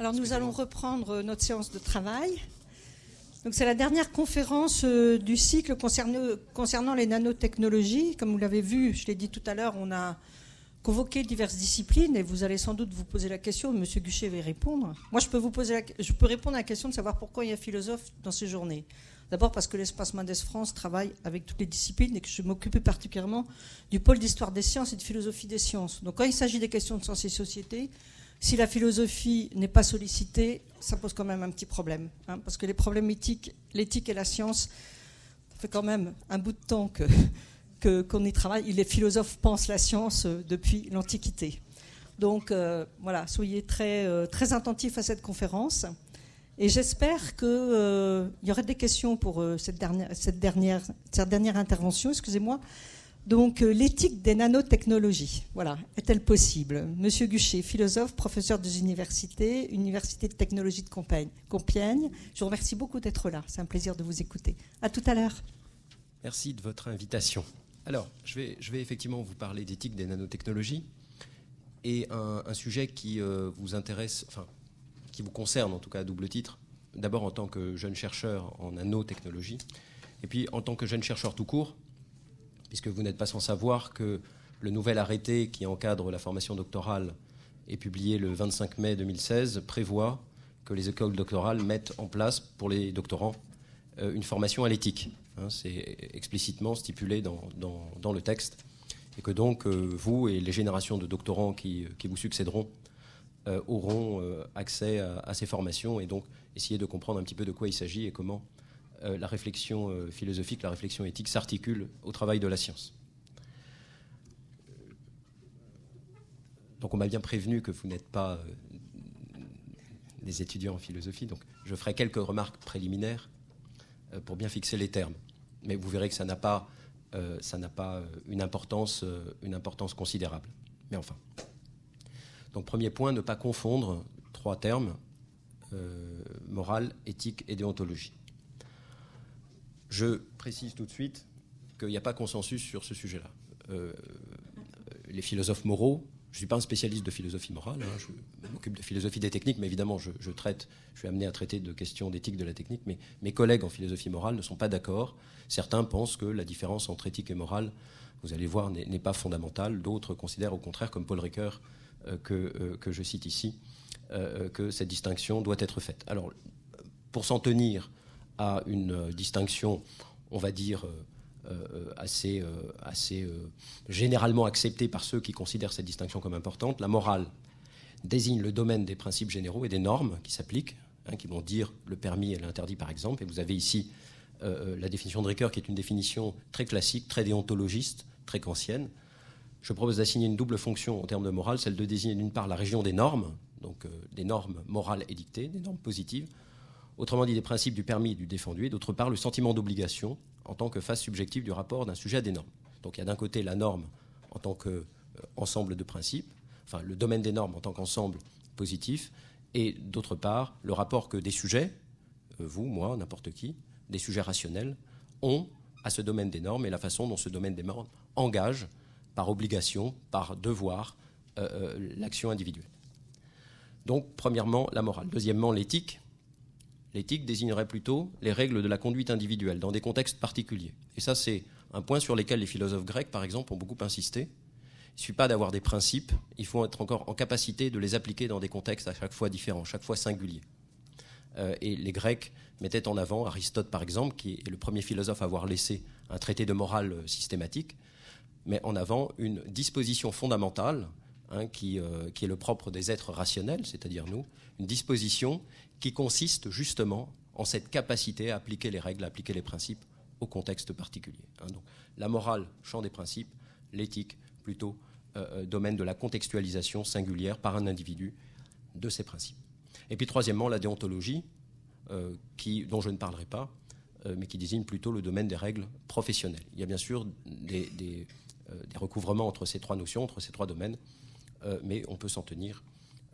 Alors nous allons reprendre notre séance de travail. Donc c'est la dernière conférence du cycle concernant les nanotechnologies. Comme vous l'avez vu, je l'ai dit tout à l'heure, on a convoqué diverses disciplines et vous allez sans doute vous poser la question, M. Guchet va y répondre. Moi, je peux répondre à la question de savoir pourquoi il y a philosophe dans ces journées. D'abord parce que l'Espace Mendes France travaille avec toutes les disciplines et que je m'occupe particulièrement du pôle d'histoire des sciences et de philosophie des sciences. Donc quand il s'agit des questions de sciences et société, si la philosophie n'est pas sollicitée, ça pose quand même un petit problème. Parce que les problèmes éthiques, l'éthique et la science, ça fait quand même un bout de temps qu'on y travaille. Les philosophes pensent la science depuis l'Antiquité. Donc voilà, soyez très, très attentifs à cette conférence. Et j'espère qu'il y aurait des questions pour cette dernière intervention. Excusez-moi. Donc, l'éthique des nanotechnologies, voilà, est-elle possible? Monsieur Guchet, philosophe, professeur des universités de technologie de Compiègne. Je vous remercie beaucoup d'être là. C'est un plaisir de vous écouter. À tout à l'heure. Merci de votre invitation. Alors, je vais effectivement vous parler d'éthique des nanotechnologies et un sujet qui vous intéresse, enfin, qui vous concerne en tout cas à double titre. D'abord en tant que jeune chercheur en nanotechnologie et puis en tant que jeune chercheur tout court, puisque vous n'êtes pas sans savoir que le nouvel arrêté qui encadre la formation doctorale est publié le 25 mai 2016, prévoit que les écoles doctorales mettent en place pour les doctorants une formation à l'éthique. C'est explicitement stipulé dans le texte. Et que donc vous et les générations de doctorants qui vous succéderont auront accès à ces formations et donc essayer de comprendre un petit peu de quoi il s'agit et comment la réflexion philosophique, la réflexion éthique s'articule au travail de la science. Donc on m'a bien prévenu que vous n'êtes pas des étudiants en philosophie, donc je ferai quelques remarques préliminaires pour bien fixer les termes. Mais vous verrez que ça n'a pas une importance considérable. Mais enfin. Donc premier point, ne pas confondre trois termes, morale, éthique et déontologie. Je précise tout de suite qu'il n'y a pas consensus sur ce sujet-là. Les philosophes moraux, je ne suis pas un spécialiste de philosophie morale, je m'occupe de philosophie des techniques, mais évidemment je suis amené à traiter de questions d'éthique de la technique, mais mes collègues en philosophie morale ne sont pas d'accord. Certains pensent que la différence entre éthique et morale, vous allez voir, n'est pas fondamentale. D'autres considèrent au contraire, comme Paul Ricoeur, que je cite ici, que cette distinction doit être faite. Alors, pour s'en tenir à une distinction, on va dire, assez généralement acceptée par ceux qui considèrent cette distinction comme importante, la morale désigne le domaine des principes généraux et des normes qui s'appliquent, qui vont dire le permis et l'interdit par exemple. Et vous avez ici la définition de Ricoeur qui est une définition très classique, très déontologiste, très kantienne. Je propose d'assigner une double fonction en termes de morale, celle de désigner d'une part la région des normes, donc des normes morales édictées, des normes positives, autrement dit des principes du permis et du défendu, et d'autre part le sentiment d'obligation en tant que phase subjective du rapport d'un sujet à des normes. Donc il y a d'un côté la norme en tant qu'ensemble de principes, enfin le domaine des normes en tant qu'ensemble positif, et d'autre part le rapport que des sujets, vous, moi, n'importe qui, des sujets rationnels, ont à ce domaine des normes et la façon dont ce domaine des normes engage par obligation, par devoir, l'action individuelle. Donc, premièrement, la morale. Deuxièmement, l'éthique. L'éthique désignerait plutôt les règles de la conduite individuelle dans des contextes particuliers. Et ça, c'est un point sur lequel les philosophes grecs, par exemple, ont beaucoup insisté. Il ne suffit pas d'avoir des principes, il faut être encore en capacité de les appliquer dans des contextes à chaque fois différents, chaque fois singuliers. Et les Grecs mettaient en avant Aristote, par exemple, qui est le premier philosophe à avoir laissé un traité de morale systématique, met en avant une disposition fondamentale qui est le propre des êtres rationnels, c'est-à-dire nous, une disposition qui consiste justement en cette capacité à appliquer les règles, à appliquer les principes au contexte particulier. Donc, la morale, champ des principes, l'éthique, plutôt domaine de la contextualisation singulière par un individu de ces principes. Et puis troisièmement, la déontologie, dont je ne parlerai pas, mais qui désigne plutôt le domaine des règles professionnelles. Il y a bien sûr des recouvrements entre ces trois notions, entre ces trois domaines, mais on peut s'en tenir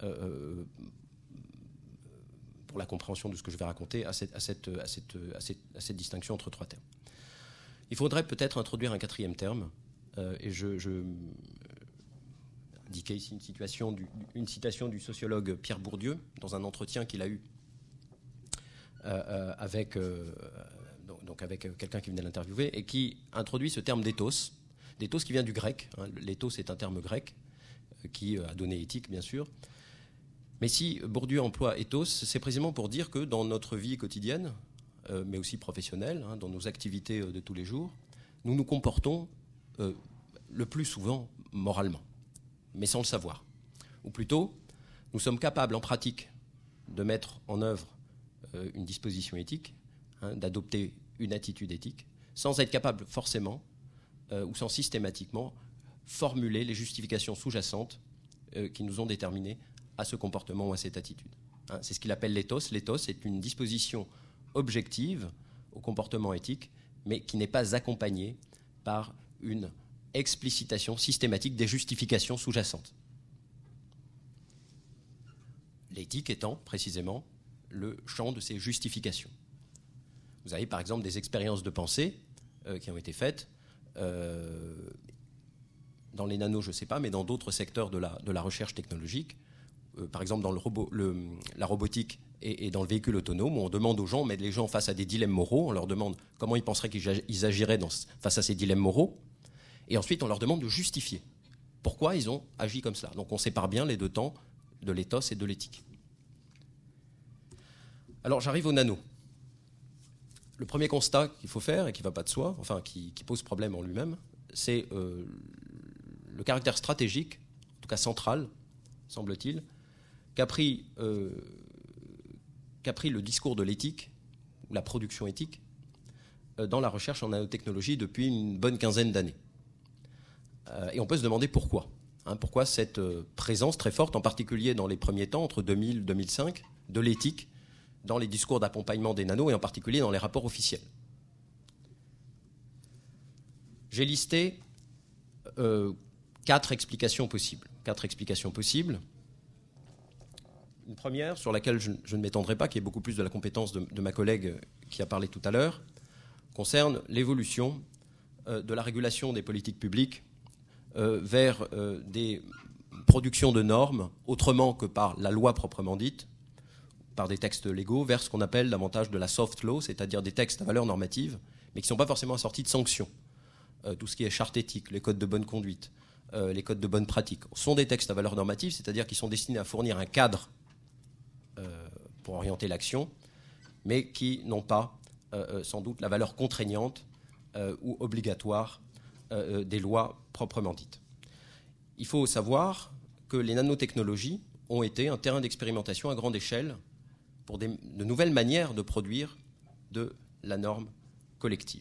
pour la compréhension de ce que je vais raconter à cette distinction entre trois termes. Il faudrait peut-être introduire un quatrième terme, et indiquer ici une citation du sociologue Pierre Bourdieu dans un entretien qu'il a eu avec quelqu'un qui venait l'interviewer et qui introduit ce terme d'éthos. D'éthos qui vient du grec. L'éthos est un terme grec qui a donné éthique, bien sûr. Mais si Bourdieu emploie ethos, c'est précisément pour dire que dans notre vie quotidienne, mais aussi professionnelle, dans nos activités de tous les jours, nous nous comportons le plus souvent moralement, mais sans le savoir. Ou plutôt, nous sommes capables en pratique de mettre en œuvre une disposition éthique, d'adopter une attitude éthique, sans être capable forcément ou sans systématiquement formuler les justifications sous-jacentes qui nous ont déterminés à ce comportement ou à cette attitude. C'est ce qu'il appelle l'éthos. L'éthos est une disposition objective au comportement éthique, mais qui n'est pas accompagnée par une explicitation systématique des justifications sous-jacentes. L'éthique étant précisément le champ de ces justifications. Vous avez par exemple des expériences de pensée qui ont été faites dans les nanos, je ne sais pas, mais dans d'autres secteurs de la recherche technologique, par exemple dans la robotique et dans le véhicule autonome, où on demande aux gens, on met les gens face à des dilemmes moraux, on leur demande comment ils penseraient qu'ils agiraient face à ces dilemmes moraux, et ensuite on leur demande de justifier pourquoi ils ont agi comme cela. Donc on sépare bien les deux temps de l'éthos et de l'éthique. Alors j'arrive au nano. Le premier constat qu'il faut faire, et qui ne va pas de soi, enfin qui pose problème en lui-même, c'est le caractère stratégique, en tout cas central, semble-t-il, qu'a pris le discours de l'éthique, ou la production éthique, dans la recherche en nanotechnologie depuis une bonne quinzaine d'années. Et on peut se demander pourquoi. Pourquoi cette présence très forte, en particulier dans les premiers temps, entre 2000 et 2005, de l'éthique dans les discours d'accompagnement des nanos et en particulier dans les rapports officiels. J'ai listé 4 explications possibles. Une première, sur laquelle je ne m'étendrai pas, qui est beaucoup plus de la compétence de ma collègue qui a parlé tout à l'heure, concerne l'évolution de la régulation des politiques publiques vers des productions de normes, autrement que par la loi proprement dite, par des textes légaux, vers ce qu'on appelle davantage de la soft law, c'est-à-dire des textes à valeur normative, mais qui ne sont pas forcément assortis de sanctions. Tout ce qui est charte éthique, les codes de bonne conduite, les codes de bonne pratique, sont des textes à valeur normative, c'est-à-dire qui sont destinés à fournir un cadre pour orienter l'action, mais qui n'ont pas sans doute la valeur contraignante ou obligatoire des lois proprement dites. Il faut savoir que les nanotechnologies ont été un terrain d'expérimentation à grande échelle pour de nouvelles manières de produire de la norme collective.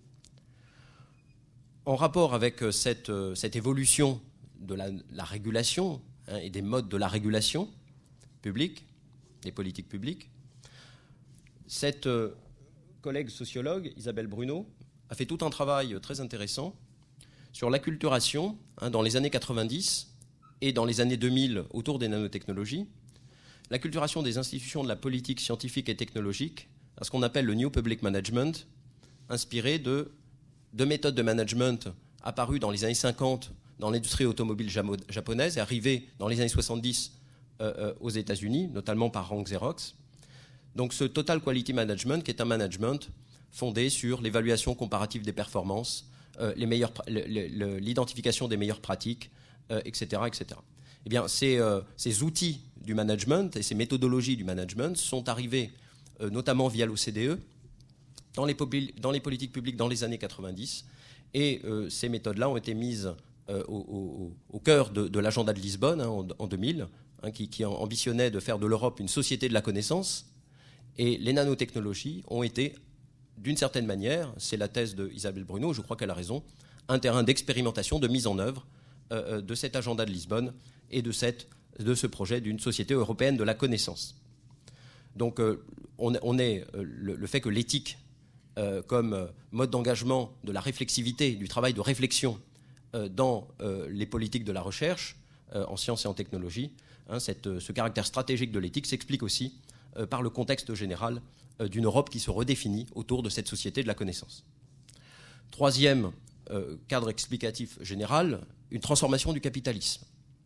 En rapport avec cette évolution de la régulation et des modes de la régulation publique, des politiques publiques, cette collègue sociologue, Isabelle Bruno, a fait tout un travail très intéressant sur l'acculturation dans les années 90 et dans les années 2000 autour des nanotechnologies, l'acculturation des institutions de la politique scientifique et technologique à ce qu'on appelle le New Public Management, inspiré de méthodes de management apparues dans les années 50 dans l'industrie automobile japonaise et arrivées dans les années 70 aux États-Unis, notamment par Rank Xerox. Donc ce Total Quality Management, qui est un management fondé sur l'évaluation comparative des performances, l'identification des meilleures pratiques, etc., etc. Eh bien, ces outils du management et ces méthodologies du management sont arrivés, notamment via l'OCDE, dans les politiques publiques dans les années 90. Et ces méthodes-là ont été mises au cœur de l'agenda de Lisbonne en 2000, qui ambitionnait de faire de l'Europe une société de la connaissance. Et les nanotechnologies ont été, d'une certaine manière, c'est la thèse d'Isabelle Bruno, je crois qu'elle a raison, un terrain d'expérimentation, de mise en œuvre de cet agenda de Lisbonne et de ce projet d'une société européenne de la connaissance. Donc le fait que l'éthique, comme mode d'engagement de la réflexivité, du travail de réflexion dans les politiques de la recherche en sciences et en technologie, ce caractère stratégique de l'éthique s'explique aussi par le contexte général d'une Europe qui se redéfinit autour de cette société de la connaissance. Troisième cadre explicatif général, une transformation du capitalisme.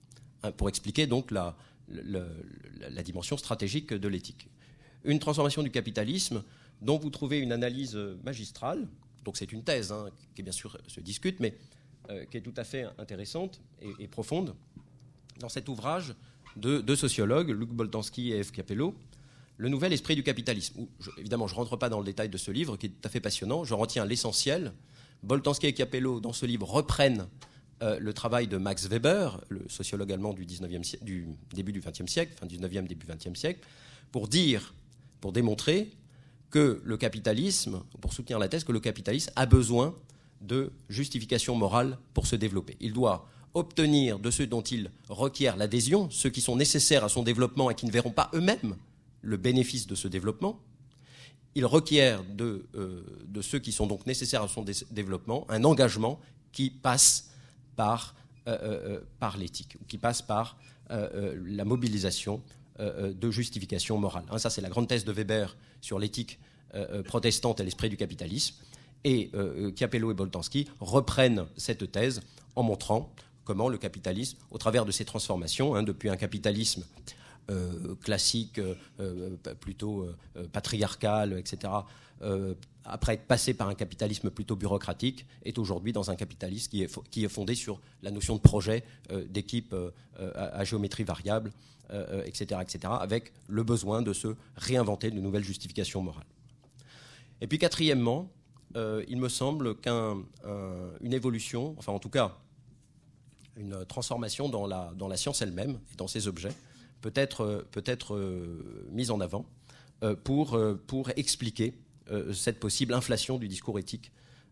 pour expliquer donc la dimension stratégique de l'éthique. Une transformation du capitalisme dont vous trouvez une analyse magistrale, donc c'est une thèse qui bien sûr se discute, mais qui est tout à fait intéressante et profonde, dans cet ouvrage de deux sociologues, Luc Boltanski et F. Capello, Le nouvel esprit du capitalisme. Évidemment, je ne rentre pas dans le détail de ce livre, qui est tout à fait passionnant, je retiens l'essentiel. Boltanski et Capello, dans ce livre, reprennent le travail de Max Weber, le sociologue allemand du début du XXe siècle, fin 19e, début XXe siècle, pour démontrer que le capitalisme, pour soutenir la thèse, que le capitalisme a besoin de justification morale pour se développer. Il doit obtenir de ceux dont il requiert l'adhésion, ceux qui sont nécessaires à son développement et qui ne verront pas eux-mêmes le bénéfice de ce développement. Il requiert de ceux qui sont donc nécessaires à son développement un engagement qui passe par l'éthique, qui passe par la mobilisation de justification morale. Ça, c'est la grande thèse de Weber sur l'éthique protestante et l'esprit du capitalisme. Et Capello et Boltanski reprennent cette thèse en montrant comment le capitalisme, au travers de ses transformations, depuis un capitalisme classique, plutôt patriarcal, etc., après être passé par un capitalisme plutôt bureaucratique, est aujourd'hui dans un capitalisme qui est fondé sur la notion de projet, d'équipe à géométrie variable, etc., avec le besoin de se réinventer de nouvelles justifications morales. Et puis quatrièmement, il me semble qu'une évolution, enfin en tout cas une transformation dans la science elle-même et dans ses objets peut être mise en avant pour expliquer cette possible inflation du discours éthique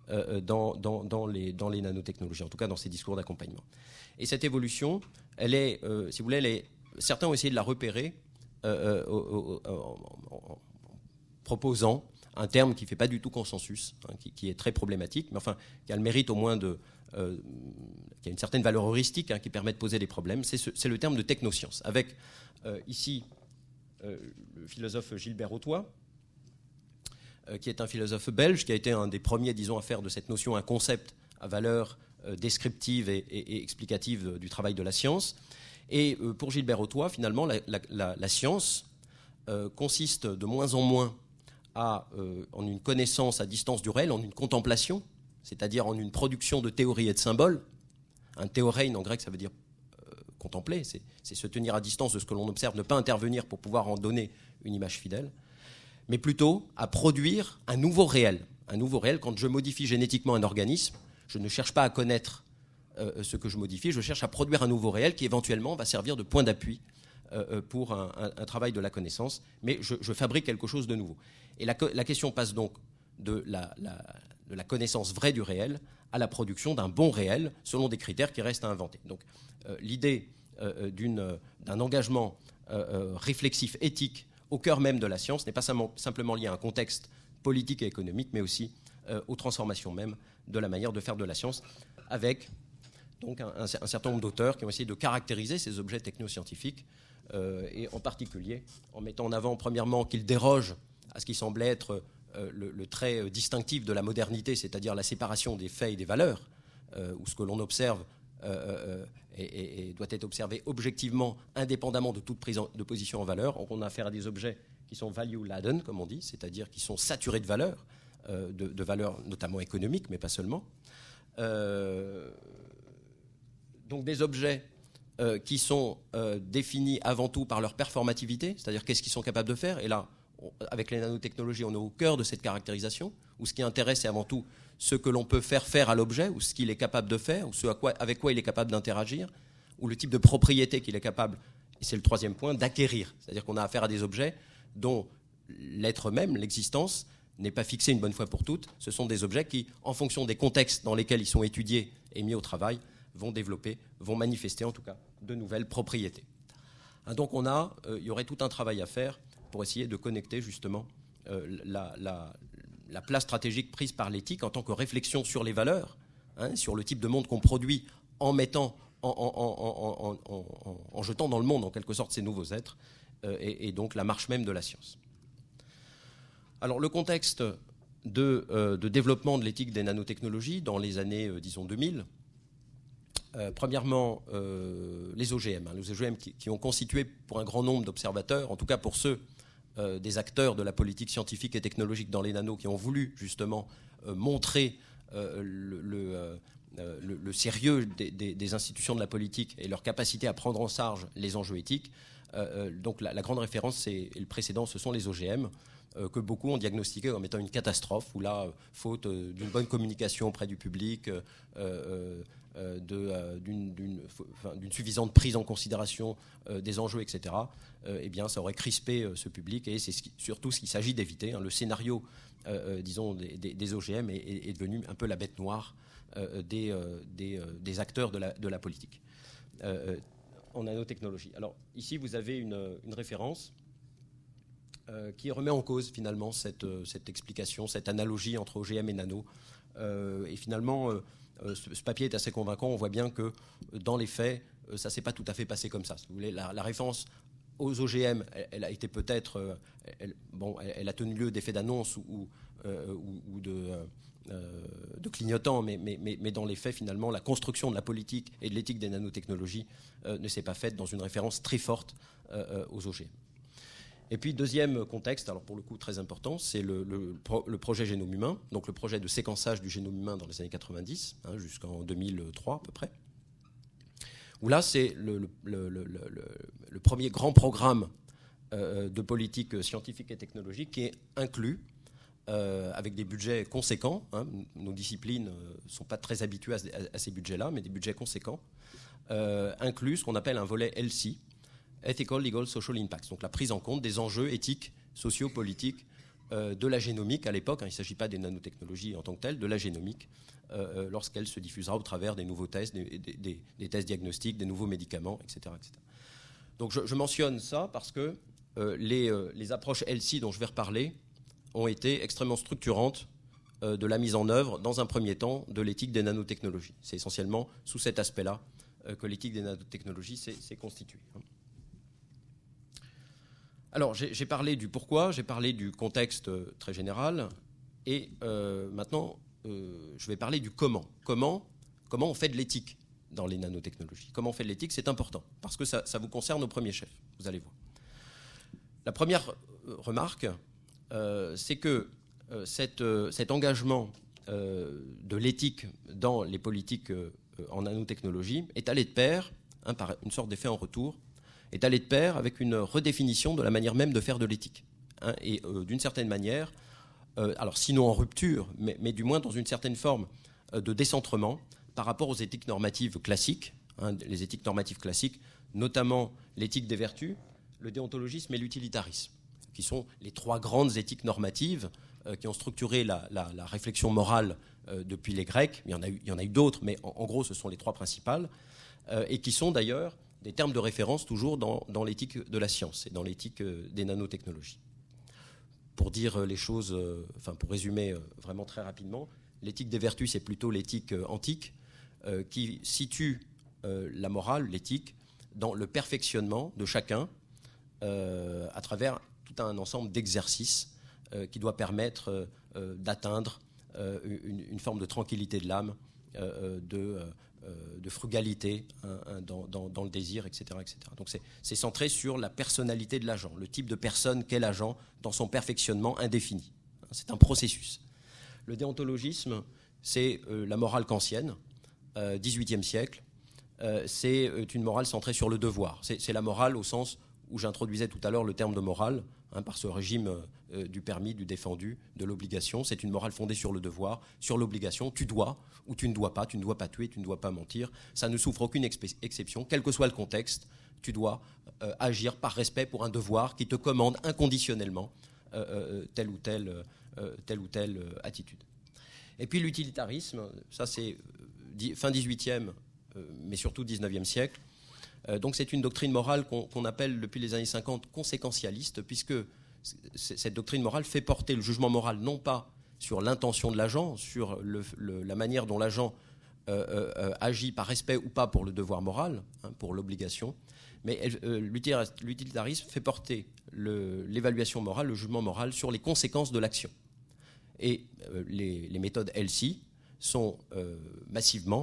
dans les nanotechnologies, en tout cas dans ces discours d'accompagnement. Et cette évolution, elle est, si vous voulez, certains ont essayé de la repérer en proposant un terme qui ne fait pas du tout consensus, qui est très problématique, mais enfin qui a le mérite au moins qui a une certaine valeur heuristique, qui permet de poser des problèmes, c'est le terme de technoscience. Avec ici le philosophe Gilbert Autois, qui est un philosophe belge, qui a été un des premiers, disons, à faire de cette notion un concept à valeur descriptive et explicative du travail de la science. Et pour Gilbert Autois, finalement, la science consiste de moins en moins en une connaissance à distance du réel, en une contemplation, c'est-à-dire en une production de théories et de symboles. Un théorein, en grec, ça veut dire contempler, c'est se tenir à distance de ce que l'on observe, ne pas intervenir pour pouvoir en donner une image fidèle, mais plutôt à produire un nouveau réel. Un nouveau réel, quand je modifie génétiquement un organisme, je ne cherche pas à connaître ce que je modifie, je cherche à produire un nouveau réel qui éventuellement va servir de point d'appui pour un travail de la connaissance, mais je fabrique quelque chose de nouveau. Et la question passe donc de la connaissance vraie du réel à la production d'un bon réel selon des critères qui restent à inventer. Donc l'idée d'un engagement réflexif, éthique, au cœur même de la science n'est pas simplement liée à un contexte politique et économique, mais aussi aux transformations même de la manière de faire de la science, avec donc un certain nombre d'auteurs qui ont essayé de caractériser ces objets technoscientifiques, et en particulier en mettant en avant, premièrement, qu'ils dérogent à ce qui semblait être le trait distinctif de la modernité, c'est-à-dire la séparation des faits et des valeurs, où ce que l'on observe et doit être observé objectivement, indépendamment de toute prise de position en valeur. On a affaire à des objets qui sont value-laden, comme on dit, c'est-à-dire qui sont saturés de valeurs, de valeurs notamment économiques, mais pas seulement. Donc des objets qui sont définis avant tout par leur performativité, c'est-à-dire qu'est-ce qu'ils sont capables de faire. Et là, avec les nanotechnologies, on est au cœur de cette caractérisation, où ce qui intéresse, c'est avant tout ce que l'on peut faire à l'objet, ou ce qu'il est capable de faire, ou avec quoi il est capable d'interagir, ou le type de propriété qu'il est capable, et c'est le troisième point, d'acquérir. C'est-à-dire qu'on a affaire à des objets dont l'être même, l'existence, n'est pas fixée une bonne fois pour toutes. Ce sont des objets qui, en fonction des contextes dans lesquels ils sont étudiés et mis au travail, vont développer, vont manifester en tout cas de nouvelles propriétés. Donc il y aurait tout un travail à faire pour essayer de connecter justement la place stratégique prise par l'éthique en tant que réflexion sur les valeurs, sur le type de monde qu'on produit en mettant, en jetant dans le monde en quelque sorte ces nouveaux êtres, et donc la marche même de la science. Alors le contexte de développement de l'éthique des nanotechnologies dans les années, disons, 2000, Premièrement, les OGM. Les OGM qui ont constitué pour un grand nombre d'observateurs, en tout cas pour ceux des acteurs de la politique scientifique et technologique dans les nanos qui ont voulu justement montrer le sérieux des institutions de la politique et leur capacité à prendre en charge les enjeux éthiques. Donc la grande référence, et le précédent, ce sont les OGM, que beaucoup ont diagnostiqué comme étant une catastrophe, où là, faute d'une bonne communication auprès du public, d'une suffisante prise en considération des enjeux, etc., eh bien, ça aurait crispé ce public, et c'est surtout ce qu'il s'agit d'éviter. Le scénario, disons, des OGM est devenu un peu la bête noire des acteurs de la politique en nanotechnologie. Alors, ici, vous avez une référence qui remet en cause, finalement, cette explication, cette analogie entre OGM et nano. Et finalement, ce papier est assez convaincant. On voit bien que, dans les faits, ça ne s'est pas tout à fait passé comme ça. Si vous voulez, la référence aux OGM, elle a été peut-être... elle a tenu lieu d'effets d'annonce ou de clignotants, mais dans les faits, finalement, la construction de la politique et de l'éthique des nanotechnologies ne s'est pas faite dans une référence très forte aux OGM. Et puis, deuxième contexte, alors pour le coup très important, c'est le projet Génome humain, donc le projet de séquençage du génome humain dans les années 90, jusqu'en 2003 à peu près, où là, c'est le premier grand programme de politique scientifique et technologique qui est inclus, avec des budgets conséquents. Nos disciplines ne sont pas très habituées à ces budgets-là, mais des budgets conséquents, inclus ce qu'on appelle un volet ELSI, Ethical, Legal, Social Impacts, donc la prise en compte des enjeux éthiques, sociopolitiques de la génomique à l'époque. Il ne s'agit pas des nanotechnologies en tant que telles, de la génomique, lorsqu'elle se diffusera au travers des nouveaux tests, des tests diagnostiques, des nouveaux médicaments, etc. etc. Donc je mentionne ça parce que les approches ELSI dont je vais reparler ont été extrêmement structurantes de la mise en œuvre, dans un premier temps, de l'éthique des nanotechnologies. C'est essentiellement sous cet aspect-là que l'éthique des nanotechnologies s'est constituée. Alors, j'ai parlé du pourquoi, j'ai parlé du contexte très général, et maintenant, je vais parler du comment. Comment on fait de l'éthique dans les nanotechnologies? Comment on fait de l'éthique? C'est important, parce que ça vous concerne au premier chef, vous allez voir. La première remarque, c'est que cet engagement de l'éthique dans les politiques en nanotechnologie est allé de pair, par une sorte d'effet en retour, est allé de pair avec une redéfinition de la manière même de faire de l'éthique. Et d'une certaine manière, alors sinon en rupture, mais du moins dans une certaine forme de décentrement par rapport aux éthiques normatives classiques, les éthiques normatives classiques, notamment l'éthique des vertus, le déontologisme et l'utilitarisme, qui sont les trois grandes éthiques normatives qui ont structuré la réflexion morale depuis les Grecs. Il y en a eu d'autres, mais en gros, ce sont les trois principales, et qui sont d'ailleurs des termes de référence toujours dans l'éthique de la science et dans l'éthique des nanotechnologies. Pour dire les choses, pour résumer vraiment très rapidement, l'éthique des vertus, c'est plutôt l'éthique antique qui situe la morale, l'éthique, dans le perfectionnement de chacun à travers tout un ensemble d'exercices qui doit permettre d'atteindre une forme de tranquillité de l'âme, de frugalité dans le désir, etc., etc. Donc c'est centré sur la personnalité de l'agent, le type de personne qu'est l'agent dans son perfectionnement indéfini. C'est un processus. Le déontologisme, c'est la morale kantienne, XVIIIe siècle. C'est une morale centrée sur le devoir. C'est la morale au sens où j'introduisais tout à l'heure le terme de morale, par ce régime du permis, du défendu, de l'obligation. C'est une morale fondée sur le devoir, sur l'obligation. Tu dois ou tu ne dois pas tuer, tu ne dois pas mentir. Ça ne souffre aucune exception, quel que soit le contexte. Tu dois agir par respect pour un devoir qui te commande inconditionnellement telle ou telle attitude. Et puis l'utilitarisme, ça c'est fin 18e, mais surtout 19e siècle. Donc c'est une doctrine morale qu'on appelle depuis les années 50 conséquentialiste, puisque cette doctrine morale fait porter le jugement moral non pas sur l'intention de l'agent, sur la manière dont l'agent agit par respect ou pas pour le devoir moral, pour l'obligation, mais l'utilitarisme fait porter l'évaluation morale, le jugement moral sur les conséquences de l'action. Et les méthodes ELSI sont massivement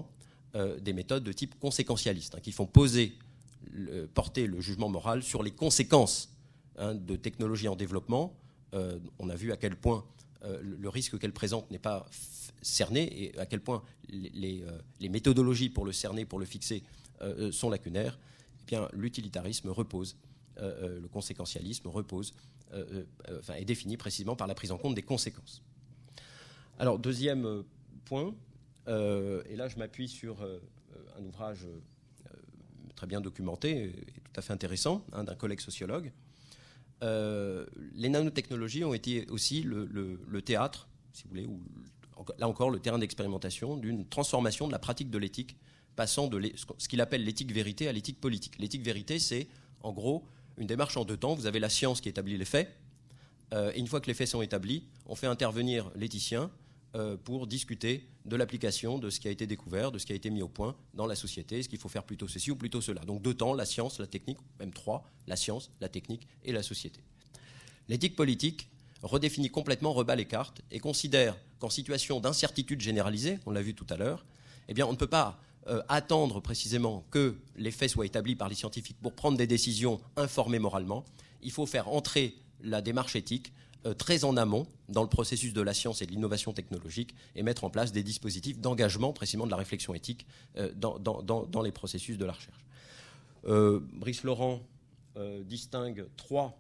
des méthodes de type conséquentialiste, qui font porter le jugement moral sur les conséquences de technologies en développement. On a vu à quel point le risque qu'elles présentent n'est pas cerné et à quel point les méthodologies pour le cerner, pour le fixer, sont lacunaires. Eh bien, l'utilitarisme repose, le conséquentialisme repose, est défini précisément par la prise en compte des conséquences. Alors, deuxième point, et là je m'appuie sur un ouvrage très bien documenté et tout à fait intéressant, d'un collègue sociologue. Les nanotechnologies ont été aussi le théâtre, si vous voulez, ou là encore le terrain d'expérimentation d'une transformation de la pratique de l'éthique, passant de ce qu'il appelle l'éthique vérité à l'éthique politique. L'éthique vérité, c'est en gros une démarche en deux temps. Vous avez la science qui établit les faits, et une fois que les faits sont établis, on fait intervenir l'éthicien pour discuter de l'application de ce qui a été découvert, de ce qui a été mis au point dans la société, est-ce qu'il faut faire plutôt ceci ou plutôt cela. Donc deux temps, la science, la technique, même trois, la science, la technique et la société. L'éthique politique redéfinit complètement, rebat les cartes et considère qu'en situation d'incertitude généralisée, on l'a vu tout à l'heure, eh bien on ne peut pas attendre précisément que les faits soient établis par les scientifiques pour prendre des décisions informées moralement. Il faut faire entrer la démarche éthique très en amont dans le processus de la science et de l'innovation technologique et mettre en place des dispositifs d'engagement précisément de la réflexion éthique dans les processus de la recherche. Brice Laurent distingue trois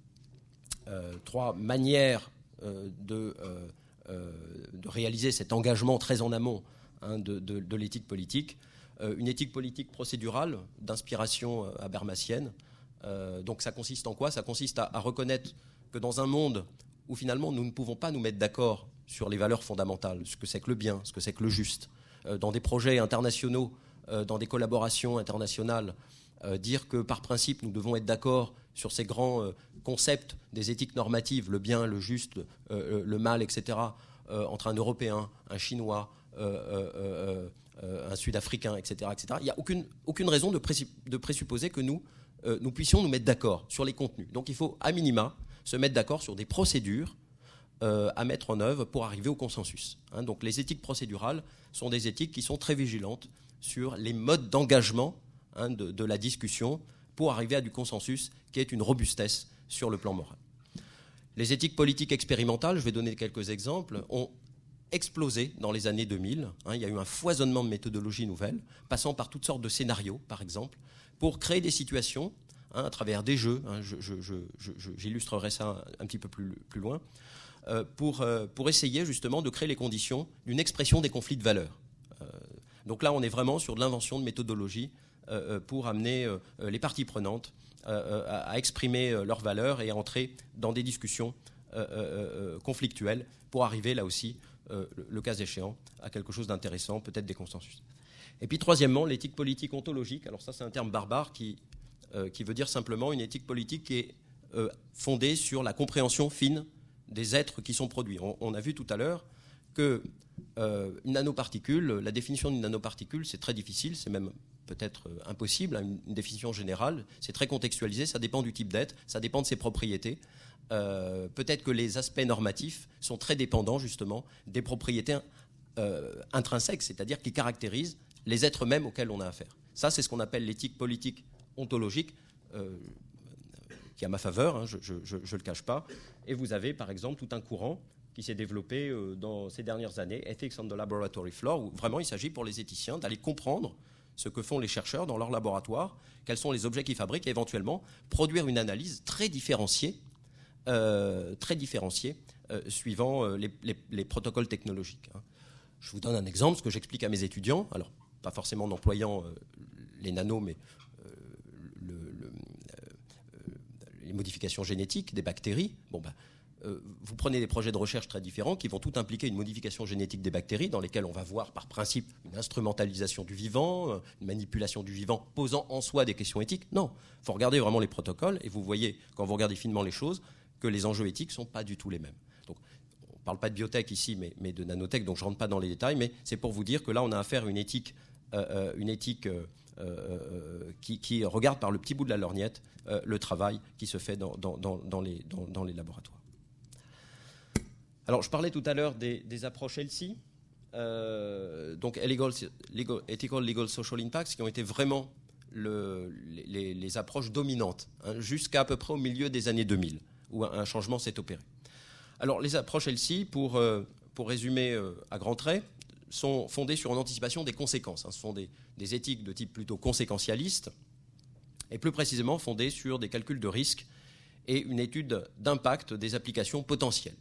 manières de réaliser cet engagement très en amont de l'éthique politique. Une éthique politique procédurale d'inspiration habermasienne. Donc ça consiste en quoi ? Ça consiste à reconnaître que dans un monde où finalement nous ne pouvons pas nous mettre d'accord sur les valeurs fondamentales, ce que c'est que le bien, ce que c'est que le juste, dans des projets internationaux, dans des collaborations internationales, dire que par principe nous devons être d'accord sur ces grands concepts des éthiques normatives, le bien, le juste, le mal, etc., entre un Européen, un Chinois, un Sud-Africain, etc., etc. Il n'y a aucune raison de présupposer que nous puissions nous mettre d'accord sur les contenus. Donc il faut, à minima, se mettre d'accord sur des procédures à mettre en œuvre pour arriver au consensus. Donc les éthiques procédurales sont des éthiques qui sont très vigilantes sur les modes d'engagement de la discussion pour arriver à du consensus qui est une robustesse sur le plan moral. Les éthiques politiques expérimentales, je vais donner quelques exemples, ont explosé dans les années 2000. Il y a eu un foisonnement de méthodologies nouvelles, passant par toutes sortes de scénarios, par exemple, pour créer des situations à travers des jeux. J'illustrerai ça un petit peu plus loin, pour essayer justement de créer les conditions d'une expression des conflits de valeurs. Donc là, on est vraiment sur de l'invention de méthodologies pour amener les parties prenantes à exprimer leurs valeurs et à entrer dans des discussions conflictuelles pour arriver là aussi, le cas échéant, à quelque chose d'intéressant, peut-être des consensus. Et puis troisièmement, l'éthique politique ontologique. Alors ça, c'est un terme barbare qui veut dire simplement une éthique politique qui est fondée sur la compréhension fine des êtres qui sont produits. On a vu tout à l'heure que une nanoparticule, la définition d'une nanoparticule, c'est très difficile, c'est même peut-être impossible, une définition générale, c'est très contextualisé, ça dépend du type d'être, ça dépend de ses propriétés. Peut-être que les aspects normatifs sont très dépendants justement des propriétés intrinsèques, c'est-à-dire qui caractérisent les êtres mêmes auxquels on a affaire. Ça, c'est ce qu'on appelle l'éthique politique ontologique, qui est à ma faveur, je ne le cache pas. Et vous avez par exemple tout un courant qui s'est développé dans ces dernières années, Ethics on the Laboratory Floor, où vraiment il s'agit pour les éthiciens d'aller comprendre ce que font les chercheurs dans leur laboratoire, quels sont les objets qu'ils fabriquent, et éventuellement produire une analyse très différenciée suivant les protocoles technologiques. Je vous donne un exemple, ce que j'explique à mes étudiants, alors pas forcément en employant les nanos, mais les modifications génétiques des bactéries. Vous prenez des projets de recherche très différents qui vont tout impliquer une modification génétique des bactéries dans lesquelles on va voir par principe une instrumentalisation du vivant, une manipulation du vivant posant en soi des questions éthiques. Non, il faut regarder vraiment les protocoles et vous voyez, quand vous regardez finement les choses, que les enjeux éthiques ne sont pas du tout les mêmes. Donc, on ne parle pas de biotech ici, mais de nanotech, donc je ne rentre pas dans les détails, mais c'est pour vous dire que là, on a affaire à une éthique qui regarde par le petit bout de la lorgnette le travail qui se fait dans les laboratoires. Alors, je parlais tout à l'heure des approches LC. donc ethical, legal, social impacts, qui ont été vraiment les approches dominantes, hein, jusqu'à peu près au milieu des années 2000, où un changement s'est opéré. Alors, les approches LC, pour résumer à grands traits, sont fondées sur une anticipation des conséquences. Hein. Ce sont des éthiques de type plutôt conséquentialiste, et plus précisément fondées sur des calculs de risque et une étude d'impact des applications potentielles.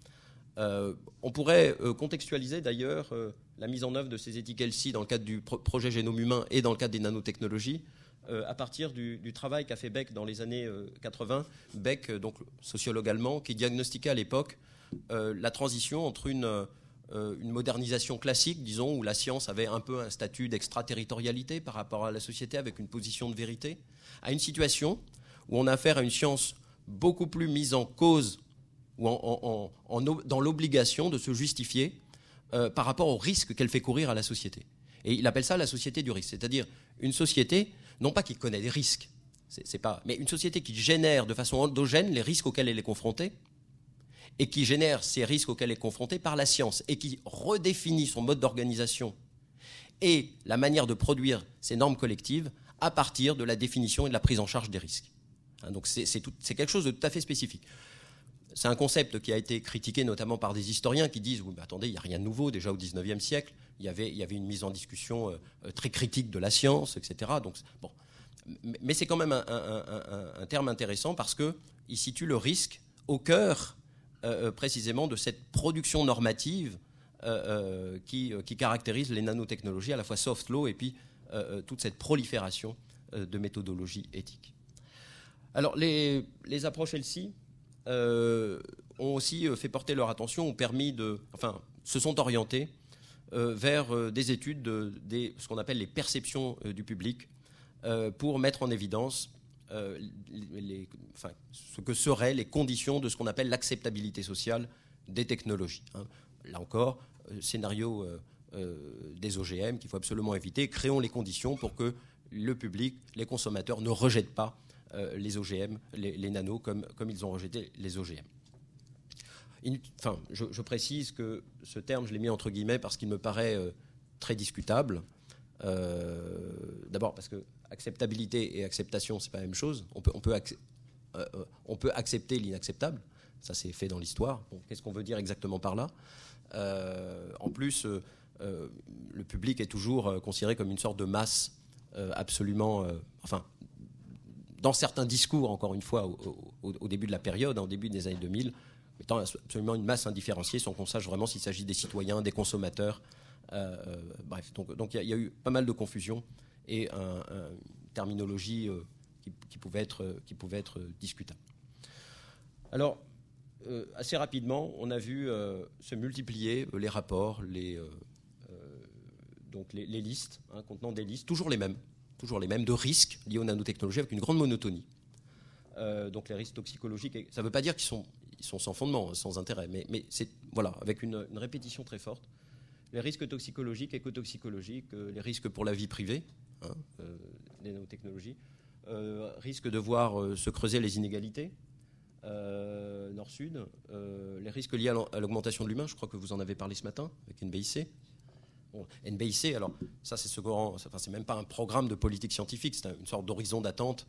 On pourrait contextualiser d'ailleurs la mise en œuvre de ces éthiques LC dans le cadre du projet Génome Humain et dans le cadre des nanotechnologies à partir du travail qu'a fait Beck dans les années 80. Beck, donc sociologue allemand, qui diagnostiquait à l'époque la transition entre une modernisation classique, disons, où la science avait un peu un statut d'extraterritorialité par rapport à la société avec une position de vérité, à une situation où on a affaire à une science beaucoup plus mise en cause ou dans l'obligation de se justifier par rapport au risque qu'elle fait courir à la société. Et il appelle ça la société du risque, c'est-à-dire une société, non pas qui connaît des risques, mais une société qui génère de façon endogène les risques auxquels elle est confrontée, et qui génère ces risques auxquels elle est confrontée par la science, et qui redéfinit son mode d'organisation et la manière de produire ces normes collectives à partir de la définition et de la prise en charge des risques. Donc c'est quelque chose de tout à fait spécifique. C'est un concept qui a été critiqué notamment par des historiens qui disent « Oui, mais attendez, il n'y a rien de nouveau. Déjà au XIXe siècle, il y avait une mise en discussion très critique de la science, etc. » Donc, bon. Mais c'est quand même un terme intéressant parce qu'il situe le risque au cœur précisément de cette production normative qui caractérise les nanotechnologies, à la fois soft law et puis toute cette prolifération de méthodologies éthiques. Alors, les approches LC ont aussi fait porter leur attention, se sont orientés vers des études ce qu'on appelle les perceptions du public pour mettre en évidence ce que seraient les conditions de ce qu'on appelle l'acceptabilité sociale des technologies. Là encore, scénario des OGM qu'il faut absolument éviter. Créons les conditions pour que le public, les consommateurs ne rejettent pas les OGM, les nanos, comme ils ont rejeté les OGM. Je précise que ce terme, je l'ai mis entre guillemets parce qu'il me paraît très discutable. D'abord parce que acceptabilité et acceptation, c'est pas la même chose. On peut accepter l'inacceptable. Ça, c'est fait dans l'histoire. Bon, qu'est-ce qu'on veut dire exactement par là ? En plus, le public est toujours considéré comme une sorte de masse absolument... dans certains discours, encore une fois, au début de la période, au début des années 2000, étant absolument une masse indifférenciée sans qu'on sache vraiment s'il s'agit des citoyens, des consommateurs. Bref, donc il y a eu pas mal de confusion et une terminologie qui pouvait être discutable. Alors, assez rapidement, on a vu se multiplier les rapports, les listes, contenant des listes, toujours les mêmes de risques liés aux nanotechnologies avec une grande monotonie. Donc les risques toxicologiques, ça ne veut pas dire qu'ils sont sans fondement, sans intérêt, mais c'est avec une répétition très forte. Les risques toxicologiques, écotoxicologiques, les risques pour la vie privée, les nanotechnologies, risque de voir se creuser les inégalités, nord-sud, les risques liés à l'augmentation de l'humain, je crois que vous en avez parlé ce matin avec NBIC. Bon, NBIC, alors ça c'est c'est même pas un programme de politique scientifique, c'est une sorte d'horizon d'attente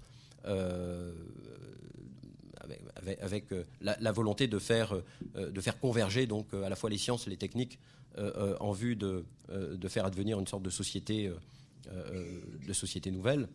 avec la volonté de faire converger donc à la fois les sciences et les techniques en vue de faire advenir une sorte de société nouvelle.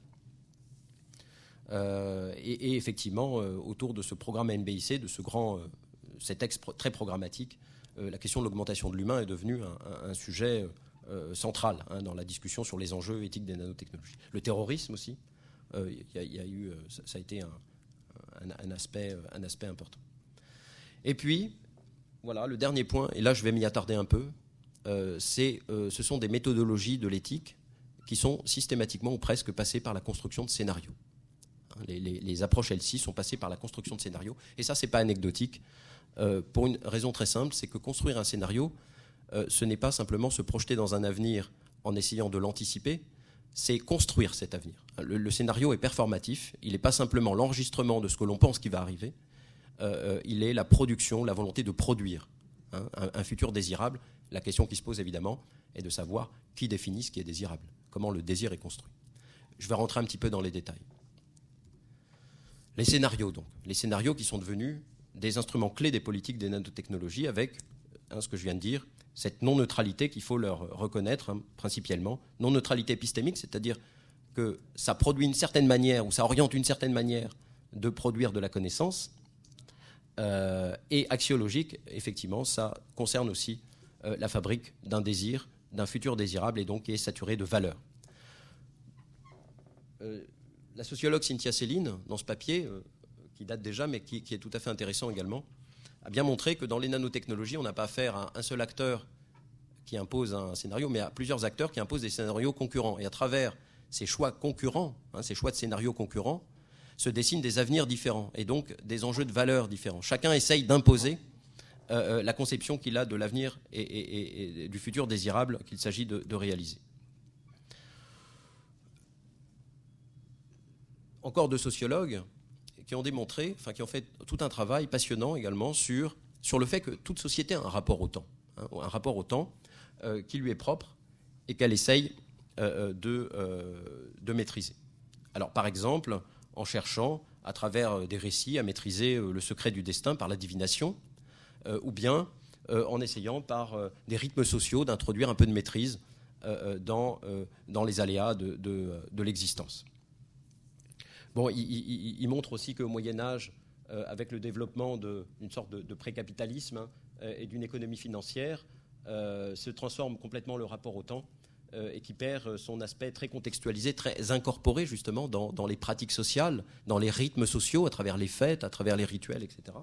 Et effectivement, autour de ce programme NBIC, de cet axe très programmatique, la question de l'augmentation de l'humain est devenue un sujet central dans la discussion sur les enjeux éthiques des nanotechnologies. Le terrorisme aussi, ça a été un aspect important. Et puis, voilà, le dernier point, et là je vais m'y attarder un peu, ce sont des méthodologies de l'éthique qui sont systématiquement ou presque passées par la construction de scénarios. Les approches LC sont passées par la construction de scénarios, et ça c'est pas anecdotique, pour une raison très simple, c'est que construire un scénario, ce n'est pas simplement se projeter dans un avenir en essayant de l'anticiper, c'est construire cet avenir. Le scénario est performatif, il n'est pas simplement l'enregistrement de ce que l'on pense qui va arriver, il est la production, la volonté de produire hein, un futur désirable. La question qui se pose évidemment est de savoir qui définit ce qui est désirable, comment le désir est construit. Je vais rentrer un petit peu dans les détails. Les scénarios, donc. Les scénarios qui sont devenus des instruments clés des politiques des nanotechnologies avec, ce que je viens de dire, cette non-neutralité qu'il faut leur reconnaître, hein, principalement. Non-neutralité épistémique, c'est-à-dire que ça produit une certaine manière, ou ça oriente une certaine manière de produire de la connaissance. Et axiologique, effectivement, ça concerne aussi la fabrique d'un désir, d'un futur désirable, et donc qui est saturé de valeur. La sociologue Cynthia Céline, dans ce papier, qui date déjà, mais qui est tout à fait intéressant également, a bien montré que dans les nanotechnologies, on n'a pas affaire à un seul acteur qui impose un scénario, mais à plusieurs acteurs qui imposent des scénarios concurrents. Et à travers ces choix concurrents, hein, ces choix de scénarios concurrents, se dessinent des avenirs différents et donc des enjeux de valeur différents. Chacun essaye d'imposer la conception qu'il a de l'avenir et du futur désirable qu'il s'agit de réaliser. Encore de sociologues qui ont démontré, enfin qui ont fait tout un travail passionnant également sur le fait que toute société a un rapport au temps, hein, un rapport au temps qui lui est propre et qu'elle essaye de maîtriser. Alors par exemple, en cherchant à travers des récits à maîtriser le secret du destin par la divination, ou bien en essayant par des rythmes sociaux d'introduire un peu de maîtrise dans les aléas de l'existence. Bon, il montre aussi qu'au Moyen-Âge, avec le développement d'une sorte de pré-capitalisme, hein, et d'une économie financière, se transforme complètement le rapport au temps et qui perd son aspect très contextualisé, très incorporé justement dans les pratiques sociales, dans les rythmes sociaux, à travers les fêtes, à travers les rituels, etc.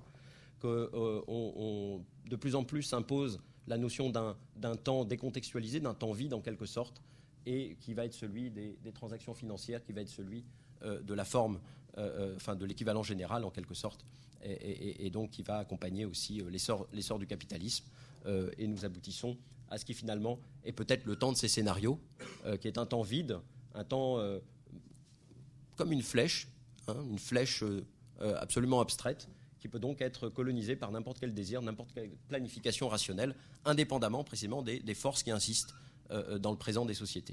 De plus en plus s'impose la notion d'un temps décontextualisé, d'un temps vide en quelque sorte, et qui va être celui des transactions financières, qui va être celui de la forme, enfin de l'équivalent général en quelque sorte, et donc qui va accompagner aussi l'essor du capitalisme. Et nous aboutissons à ce qui finalement est peut-être le temps de ces scénarios, qui est un temps vide, un temps comme une flèche, hein, une flèche absolument abstraite, qui peut donc être colonisée par n'importe quel désir, n'importe quelle planification rationnelle, indépendamment précisément des forces qui insistent dans le présent des sociétés.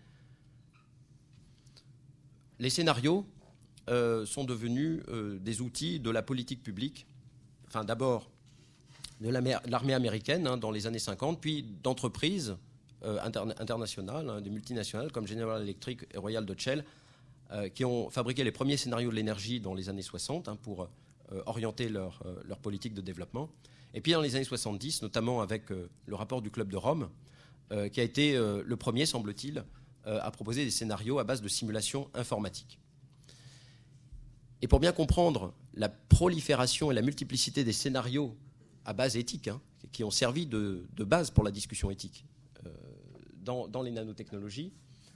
Les scénarios sont devenus des outils de la politique publique, enfin d'abord de l'armée américaine, hein, dans les années 50, puis d'entreprises internationales, hein, des multinationales comme General Electric et Royal Dutch Shell, qui ont fabriqué les premiers scénarios de l'énergie dans les années 60, hein, pour orienter leur politique de développement. Et puis dans les années 70, notamment avec le rapport du Club de Rome, qui a été le premier, semble-t-il, à proposer des scénarios à base de simulation informatique. Et pour bien comprendre la prolifération et la multiplicité des scénarios à base éthique, hein, qui ont servi de base pour la discussion éthique dans les nanotechnologies,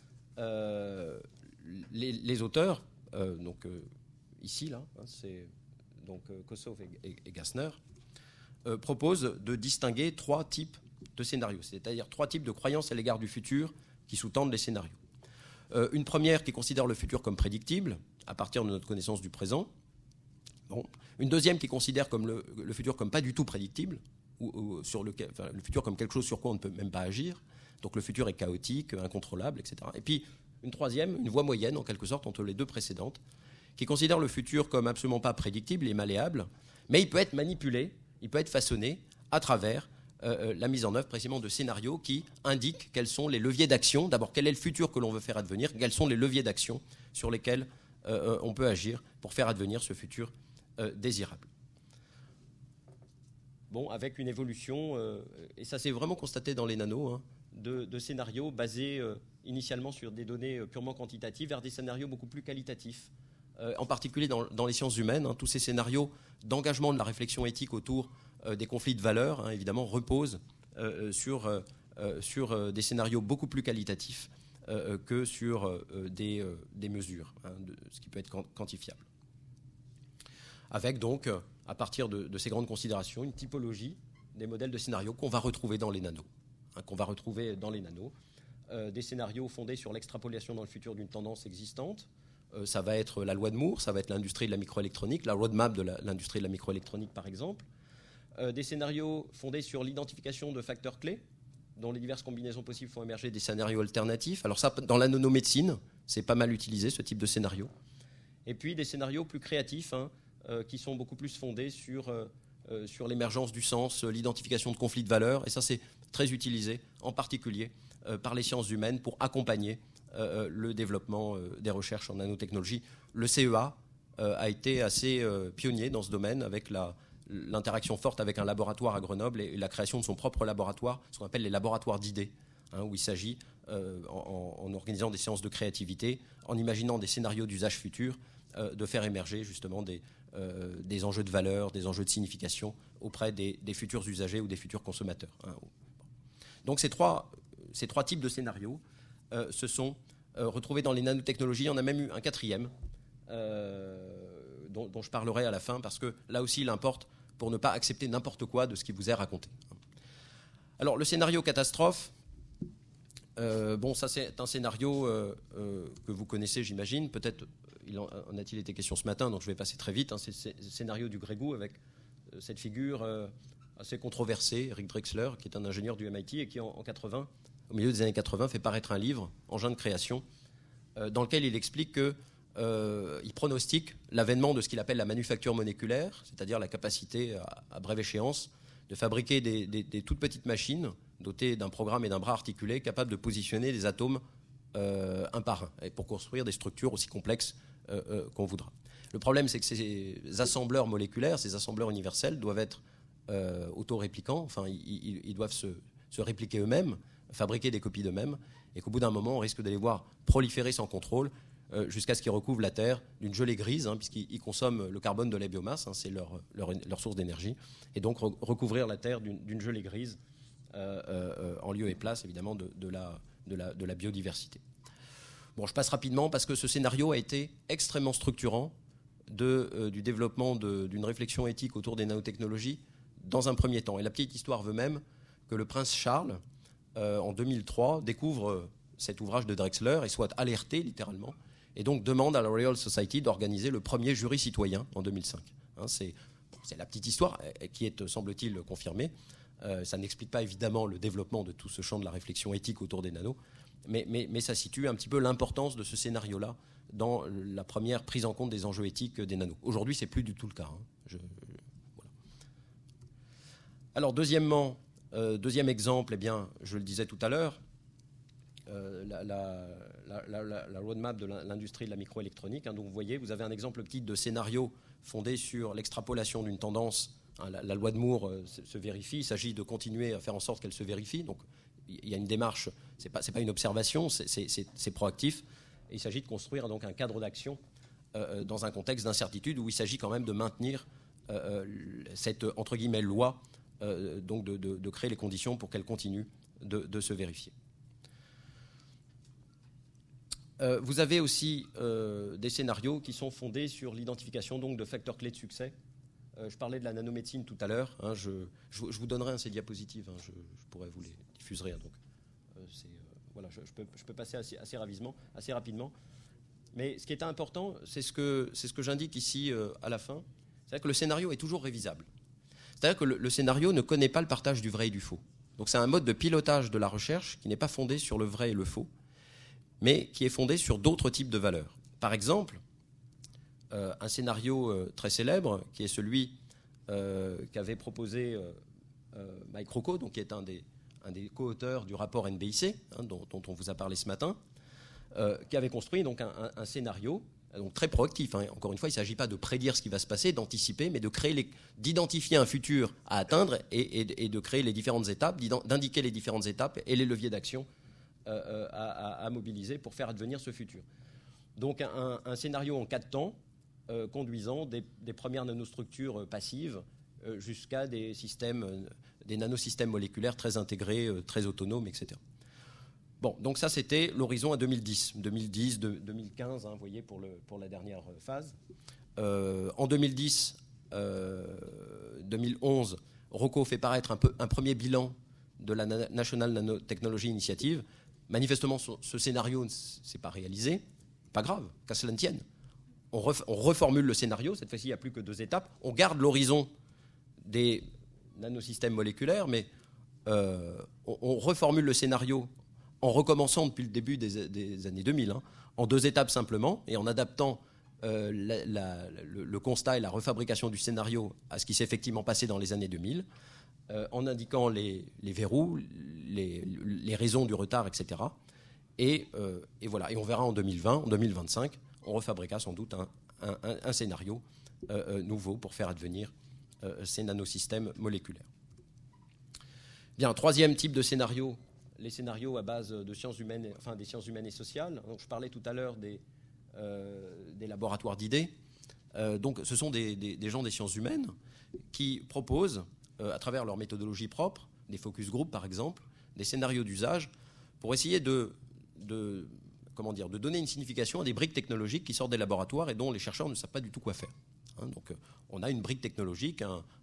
les auteurs, ici, là, hein, c'est donc Kossoff et Gassner, proposent de distinguer 3 types de scénarios, c'est-à-dire 3 types de croyances à l'égard du futur qui sous-tendent les scénarios. Une première qui considère le futur comme prédictible, à partir de notre connaissance du présent. Bon. Une deuxième qui considère comme le futur comme pas du tout prédictible, ou sur le futur comme quelque chose sur quoi on ne peut même pas agir. Donc le futur est chaotique, incontrôlable, etc. Et puis une troisième, une voie moyenne en quelque sorte entre les deux précédentes, qui considère le futur comme absolument pas prédictible et malléable, mais il peut être manipulé, il peut être façonné à travers la mise en œuvre précisément de scénarios qui indiquent quels sont les leviers d'action. D'abord, quel est le futur que l'on veut faire advenir, quels sont les leviers d'action sur lesquels on peut agir pour faire advenir ce futur désirable. Bon, avec une évolution, et ça s'est vraiment constaté dans les nanos, hein, de scénarios basés initialement sur des données purement quantitatives vers des scénarios beaucoup plus qualitatifs, en particulier dans les sciences humaines. Hein, tous ces scénarios d'engagement de la réflexion éthique autour des conflits de valeurs, hein, évidemment, reposent sur des scénarios beaucoup plus qualitatifs que sur des mesures, hein, de ce qui peut être quantifiable. Avec donc, à partir de ces grandes considérations, une typologie des modèles de scénarios qu'on va retrouver dans les nanos. Des scénarios fondés sur l'extrapolation dans le futur d'une tendance existante. Ça va être la loi de Moore, ça va être l'industrie de la microélectronique, la roadmap de l'industrie de la microélectronique par exemple. des scénarios fondés sur l'identification de facteurs clés, dont les diverses combinaisons possibles font émerger des scénarios alternatifs. Alors ça, dans la nanomédecine, c'est pas mal utilisé, ce type de scénario. Et puis des scénarios plus créatifs, qui sont beaucoup plus fondés sur l'émergence du sens, l'identification de conflits de valeurs. Et ça, c'est très utilisé, en particulier par les sciences humaines, pour accompagner le développement des recherches en nanotechnologie. Le CEA a été assez pionnier dans ce domaine, avec l'interaction forte avec un laboratoire à Grenoble et la création de son propre laboratoire, ce qu'on appelle les laboratoires d'idées, où il s'agit, en organisant des séances de créativité, en imaginant des scénarios d'usage futur, de faire émerger justement des enjeux de valeur, des enjeux de signification auprès des futurs usagers ou des futurs consommateurs. Donc ces trois types de scénarios se sont retrouvés dans les nanotechnologies. Il y en a même eu un quatrième, dont je parlerai à la fin, parce que là aussi il importe pour ne pas accepter n'importe quoi de ce qui vous est raconté. Alors le scénario catastrophe, ça c'est un scénario que vous connaissez, j'imagine. Peut-être en a-t-il été question ce matin, donc je vais passer très vite. C'est le scénario du Grégou avec cette figure assez controversée, Eric Drexler, qui est un ingénieur du MIT et qui au milieu des années 80, fait paraître un livre, Engin de création, dans lequel il explique qu'il pronostique l'avènement de ce qu'il appelle la manufacture moléculaire, c'est-à-dire la capacité à brève échéance de fabriquer des toutes petites machines dotées d'un programme et d'un bras articulés capables de positionner des atomes un par un, et pour construire des structures aussi complexes qu'on voudra. Le problème, c'est que ces assembleurs moléculaires, ces assembleurs universels, doivent être autoréplicants, enfin, ils doivent se répliquer eux-mêmes, fabriquer des copies d'eux-mêmes, et qu'au bout d'un moment, on risque de les voir proliférer sans contrôle jusqu'à ce qu'ils recouvrent la Terre d'une gelée grise, puisqu'ils consomment le carbone de la biomasse, c'est leur source d'énergie, et donc recouvrir la Terre d'une gelée grise en lieu et place, évidemment, de la biodiversité. Bon, je passe rapidement parce que ce scénario a été extrêmement structurant du développement d'une réflexion éthique autour des nanotechnologies dans un premier temps. Et la petite histoire veut même que le prince Charles, en 2003, découvre cet ouvrage de Drexler et soit alerté littéralement, et donc demande à la Royal Society d'organiser le premier jury citoyen en 2005. C'est la petite histoire qui est, semble-t-il, confirmée. Ça n'explique pas évidemment le développement de tout ce champ de la réflexion éthique autour des nanos, mais ça situe un petit peu l'importance de ce scénario-là dans la première prise en compte des enjeux éthiques des nanos. Aujourd'hui, c'est plus du tout le cas. Voilà. Alors, deuxième exemple, je le disais tout à l'heure, la roadmap de l'industrie de la microélectronique. Donc, vous voyez, vous avez un exemple petit de scénario fondé sur l'extrapolation d'une tendance. La loi de Moore se vérifie. Il s'agit de continuer à faire en sorte qu'elle se vérifie. Donc, il y a une démarche. C'est pas une observation, c'est proactif. Et il s'agit de construire donc un cadre d'action dans un contexte d'incertitude où il s'agit quand même de maintenir cette entre guillemets loi, donc de créer les conditions pour qu'elle continue de se vérifier. Vous avez aussi des scénarios qui sont fondés sur l'identification donc de facteurs clés de succès. Je parlais de la nanomédecine tout à l'heure. Je vous donnerai ces diapositives. Je pourrais vous les diffuser. Donc, voilà, je peux passer assez rapidement. Mais ce qui est important, c'est ce que j'indique ici à la fin. C'est-à-dire que le scénario est toujours révisable. C'est-à-dire que le scénario ne connaît pas le partage du vrai et du faux. Donc c'est un mode de pilotage de la recherche qui n'est pas fondé sur le vrai et le faux, mais qui est fondé sur d'autres types de valeurs. Par exemple, un scénario très célèbre, qui est celui qu'avait proposé Mike Rocco, donc qui est un des co-auteurs du rapport NBIC, dont on vous a parlé ce matin, qui avait construit donc un scénario donc très proactif. Encore une fois, il ne s'agit pas de prédire ce qui va se passer, d'anticiper, mais d'identifier un futur à atteindre et de créer les différentes étapes, d'indiquer les différentes étapes et les leviers d'action à mobiliser pour faire advenir ce futur. Donc un scénario en 4 temps, conduisant des premières nanostructures passives jusqu'à des nanosystèmes moléculaires très intégrés, très autonomes, etc. Bon, donc ça c'était l'horizon à 2010, 2015, vous voyez, pour la dernière phase. En 2011, Rocco fait paraître un premier bilan de la National Nanotechnology Initiative. Manifestement, ce scénario ne s'est pas réalisé. Pas grave, qu'à cela ne tienne. On reformule le scénario. Cette fois-ci, il n'y a plus que 2 étapes. On garde l'horizon des nanosystèmes moléculaires, mais on reformule le scénario en recommençant depuis le début des années 2000, en 2 étapes simplement, et en adaptant le constat et la refabrication du scénario à ce qui s'est effectivement passé dans les années 2000, en indiquant les verrous, les raisons du retard, etc. Et voilà. Et on verra en 2020, en 2025, on refabriquera sans doute un scénario nouveau pour faire advenir ces nanosystèmes moléculaires. Bien, 3e type de scénario, les scénarios à base de sciences humaines, enfin des sciences humaines et sociales. Donc, je parlais tout à l'heure des laboratoires d'idées. Donc, ce sont des gens des sciences humaines qui proposent, à travers leur méthodologie propre, des focus group par exemple, des scénarios d'usage pour essayer de donner une signification à des briques technologiques qui sortent des laboratoires et dont les chercheurs ne savent pas du tout quoi faire. Donc, on a une brique technologique,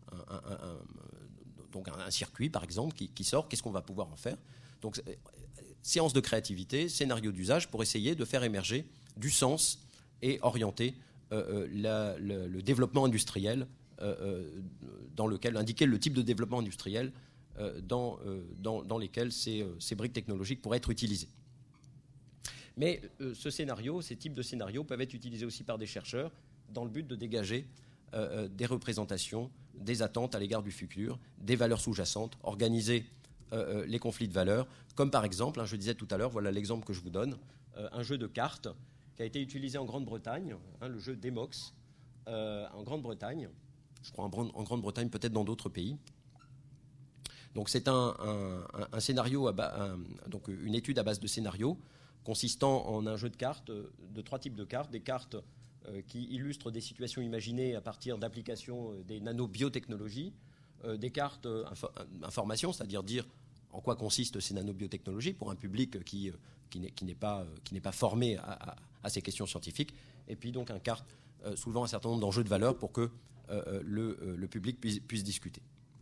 donc un circuit par exemple qui sort, qu'est-ce qu'on va pouvoir en faire? Donc, séance de créativité, scénario d'usage pour essayer de faire émerger du sens et orienter le développement industriel dans lequel, indiquer le type de développement industriel dans lesquels ces briques technologiques pourraient être utilisées. Mais ces types de scénarios peuvent être utilisés aussi par des chercheurs dans le but de dégager des représentations, des attentes à l'égard du futur, des valeurs sous-jacentes, organiser les conflits de valeurs, comme par exemple, je disais tout à l'heure, voilà l'exemple que je vous donne, un jeu de cartes qui a été utilisé en Grande-Bretagne, le jeu Demox, en Grande-Bretagne, je crois en Grande-Bretagne, peut-être dans d'autres pays. Donc c'est un scénario, donc une étude à base de scénarios, consistant en un jeu de cartes, de 3 types de cartes, des cartes qui illustrent des situations imaginées à partir d'applications des nanobiotechnologies, des cartes information, c'est-à-dire dire en quoi consistent ces nanobiotechnologies pour un public qui n'est pas formé à ces questions scientifiques, et puis donc une carte soulevant un certain nombre d'enjeux de valeur pour que le public puisse discuter.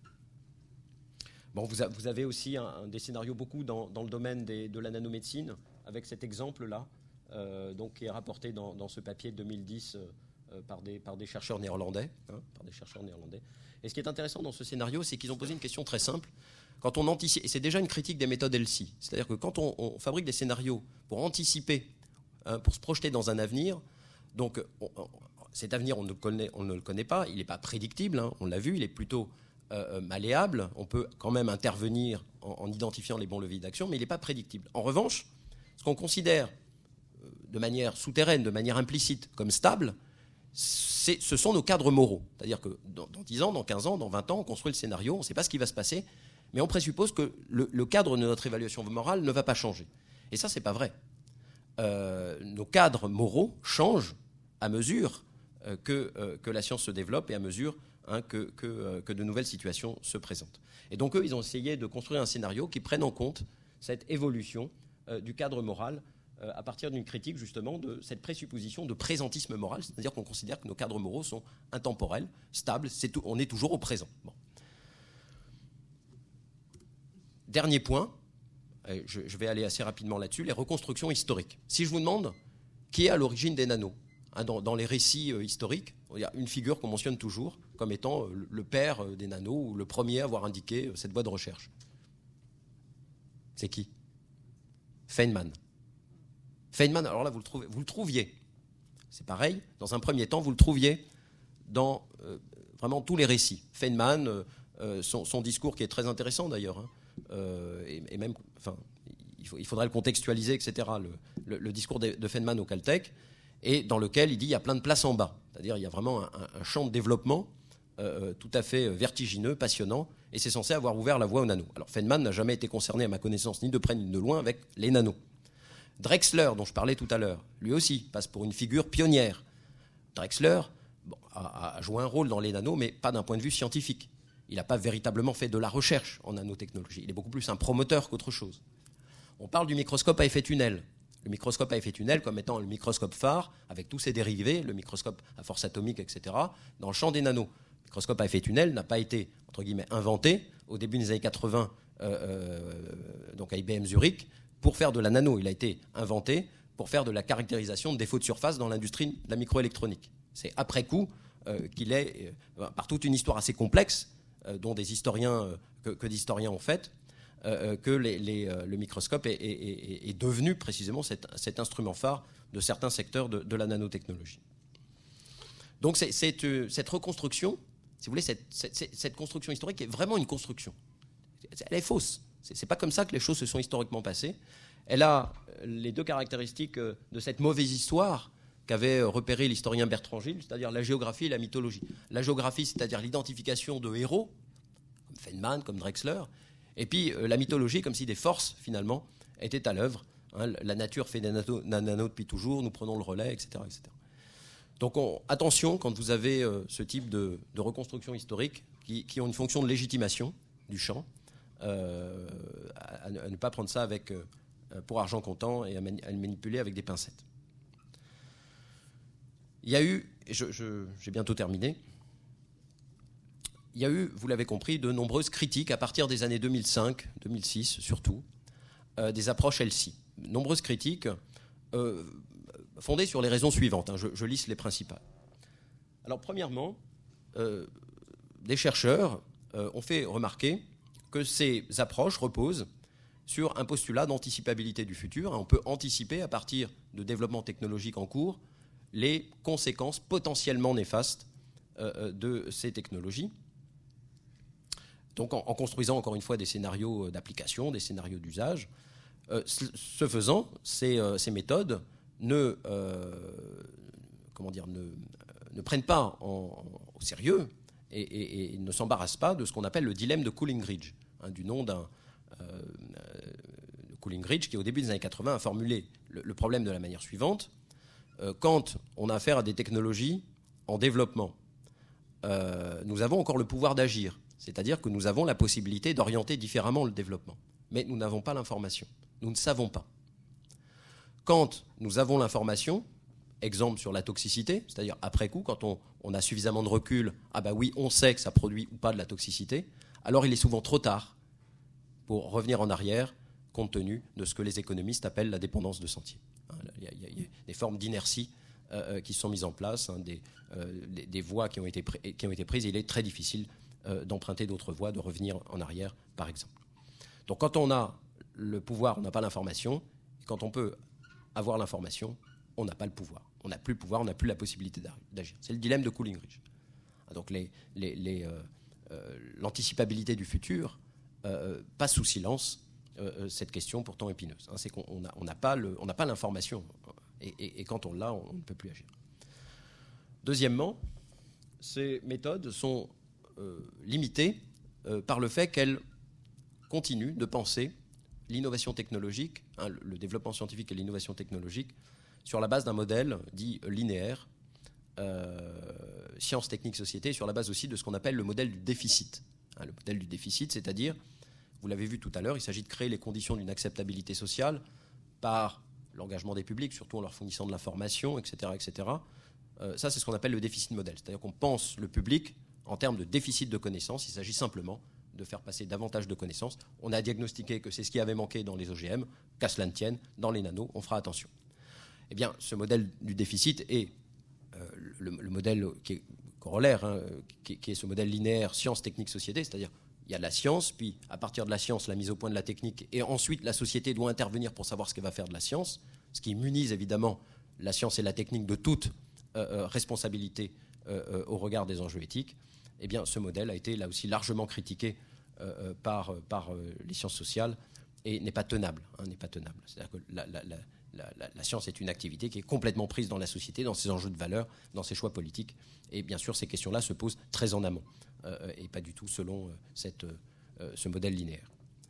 Bon, vous avez aussi des scénarios beaucoup dans le domaine de la nanomédecine, avec cet exemple-là, donc, qui est rapporté dans ce papier de 2010 par des chercheurs néerlandais. Et ce qui est intéressant dans ce scénario, c'est qu'ils ont posé une question très simple. Quand on anticipe, et c'est déjà une critique des méthodes ELSI, c'est-à-dire que quand on fabrique des scénarios pour anticiper, pour se projeter dans un avenir, donc cet avenir, on ne le connaît pas, il n'est pas prédictible, on l'a vu, il est plutôt malléable, on peut quand même intervenir en identifiant les bons leviers d'action, mais il n'est pas prédictible. En revanche, ce qu'on considère de manière souterraine, de manière implicite, comme stable, ce sont nos cadres moraux. C'est-à-dire que dans 10 ans, dans 15 ans, dans 20 ans, on construit le scénario, on ne sait pas ce qui va se passer, mais on présuppose que le cadre de notre évaluation morale ne va pas changer. Et ça, ce n'est pas vrai. Nos cadres moraux changent à mesure que la science se développe et à mesure que de nouvelles situations se présentent. Et donc, eux, ils ont essayé de construire un scénario qui prenne en compte cette évolution du cadre moral à partir d'une critique, justement, de cette présupposition de présentisme moral, c'est-à-dire qu'on considère que nos cadres moraux sont intemporels, stables, on est toujours au présent. Bon. Dernier point, je vais aller assez rapidement là-dessus, les reconstructions historiques. Si je vous demande qui est à l'origine des nanos, dans les récits historiques, il y a une figure qu'on mentionne toujours comme étant le père des nanos ou le premier à avoir indiqué cette voie de recherche. C'est qui? Feynman. Feynman, alors là, vous le trouviez. C'est pareil, dans un premier temps, vous le trouviez dans vraiment tous les récits. Feynman, son discours qui est très intéressant d'ailleurs, et même, enfin, il faudrait le contextualiser, etc. Le discours de Feynman au Caltech, et dans lequel il dit il y a plein de places en bas. C'est-à-dire il y a vraiment un champ de développement tout à fait vertigineux, passionnant, et c'est censé avoir ouvert la voie aux nanos. Alors Feynman n'a jamais été concerné, à ma connaissance, ni de près ni de loin, avec les nanos. Drexler, dont je parlais tout à l'heure, lui aussi passe pour une figure pionnière. Drexler a joué un rôle dans les nanos, mais pas d'un point de vue scientifique. Il n'a pas véritablement fait de la recherche en nanotechnologie. Il est beaucoup plus un promoteur qu'autre chose. On parle du microscope à effet tunnel. Le microscope à effet tunnel comme étant le microscope phare, avec tous ses dérivés, le microscope à force atomique, etc., dans le champ des nanos. Le microscope à effet tunnel n'a pas été, entre guillemets, inventé au début des années 80, donc à IBM Zurich, pour faire de la nano. Il a été inventé pour faire de la caractérisation de défauts de surface dans l'industrie de la microélectronique. C'est après coup qu'il est, par toute une histoire assez complexe, dont des historiens, que des historiens ont faites, que le microscope est devenu précisément cet instrument phare de certains secteurs de la nanotechnologie. Donc cette reconstruction, si vous voulez, cette construction historique est vraiment une construction. Elle est fausse. C'est pas comme ça que les choses se sont historiquement passées. Elle a les deux caractéristiques de cette mauvaise histoire qu'avait repéré l'historien Bertrand Gilles, c'est-à-dire la géographie et la mythologie. La géographie, c'est-à-dire l'identification de héros, comme Feynman, comme Drexler, et puis la mythologie, comme si des forces, finalement, étaient à l'œuvre. La nature fait des nanos depuis toujours, nous prenons le relais, etc. etc. Donc attention, quand vous avez ce type de reconstruction historique qui ont une fonction de légitimation du champ, à ne pas prendre ça pour argent comptant et à le manipuler avec des pincettes. Il y a eu, j'ai bientôt terminé, il y a eu, vous l'avez compris, de nombreuses critiques à partir des années 2005, 2006 surtout, des approches LC. Nombreuses critiques fondées sur les raisons suivantes. Je liste les principales. Alors premièrement, des chercheurs ont fait remarquer que ces approches reposent sur un postulat d'anticipabilité du futur. On peut anticiper à partir de développements technologiques en cours les conséquences potentiellement néfastes de ces technologies. Donc en construisant encore une fois des scénarios d'application, des scénarios d'usage. Ce faisant, ces méthodes ne prennent pas au sérieux et ne s'embarrassent pas de ce qu'on appelle le dilemme de Coolidge, du nom d'un Coolidge qui, au début des années 80, a formulé le problème de la manière suivante. Quand on a affaire à des technologies en développement, nous avons encore le pouvoir d'agir, c'est-à-dire que nous avons la possibilité d'orienter différemment le développement, mais nous n'avons pas l'information, nous ne savons pas. Quand nous avons l'information, exemple sur la toxicité, c'est-à-dire après coup, quand on a suffisamment de recul, ah bah oui, on sait que ça produit ou pas de la toxicité, alors il est souvent trop tard pour revenir en arrière, compte tenu de ce que les économistes appellent la dépendance de sentier. Il y a des formes d'inertie qui sont mises en place, des voies qui ont été prises, et il est très difficile d'emprunter d'autres voies, de revenir en arrière, par exemple. Donc quand on a le pouvoir, on n'a pas l'information. Quand on peut avoir l'information, on n'a pas le pouvoir. On n'a plus le pouvoir, on n'a plus la possibilité d'agir. C'est le dilemme de Coolidge. Donc l'anticipabilité du futur passe sous silence cette question pourtant épineuse. C'est qu'on n'a pas l'information. Et quand on l'a, on ne peut plus agir. Deuxièmement, ces méthodes sont limitées par le fait qu'elles continuent de penser l'innovation technologique, le développement scientifique et l'innovation technologique, sur la base d'un modèle dit linéaire, sciences, techniques, société, sur la base aussi de ce qu'on appelle le modèle du déficit. Le modèle du déficit, c'est-à-dire, vous l'avez vu tout à l'heure, il s'agit de créer les conditions d'une acceptabilité sociale par l'engagement des publics, surtout en leur fournissant de l'information, etc. etc. Ça, c'est ce qu'on appelle le déficit modèle. C'est-à-dire qu'on pense le public en termes de déficit de connaissances. Il s'agit simplement de faire passer davantage de connaissances. On a diagnostiqué que c'est ce qui avait manqué dans les OGM, qu'à cela ne tienne, dans les nanos, on fera attention. Eh bien, ce modèle du déficit est le modèle qui est corollaire, qui est ce modèle linéaire sciences, techniques, société, c'est-à-dire il y a de la science, puis à partir de la science, la mise au point de la technique, et ensuite la société doit intervenir pour savoir ce qu'elle va faire de la science, ce qui immunise évidemment la science et la technique de toute responsabilité au regard des enjeux éthiques. Eh bien, ce modèle a été là aussi largement critiqué par les sciences sociales et n'est pas tenable. N'est pas tenable. C'est-à-dire que la science est une activité qui est complètement prise dans la société, dans ses enjeux de valeur, dans ses choix politiques. Et bien sûr, ces questions-là se posent très en amont et pas du tout selon ce modèle linéaire.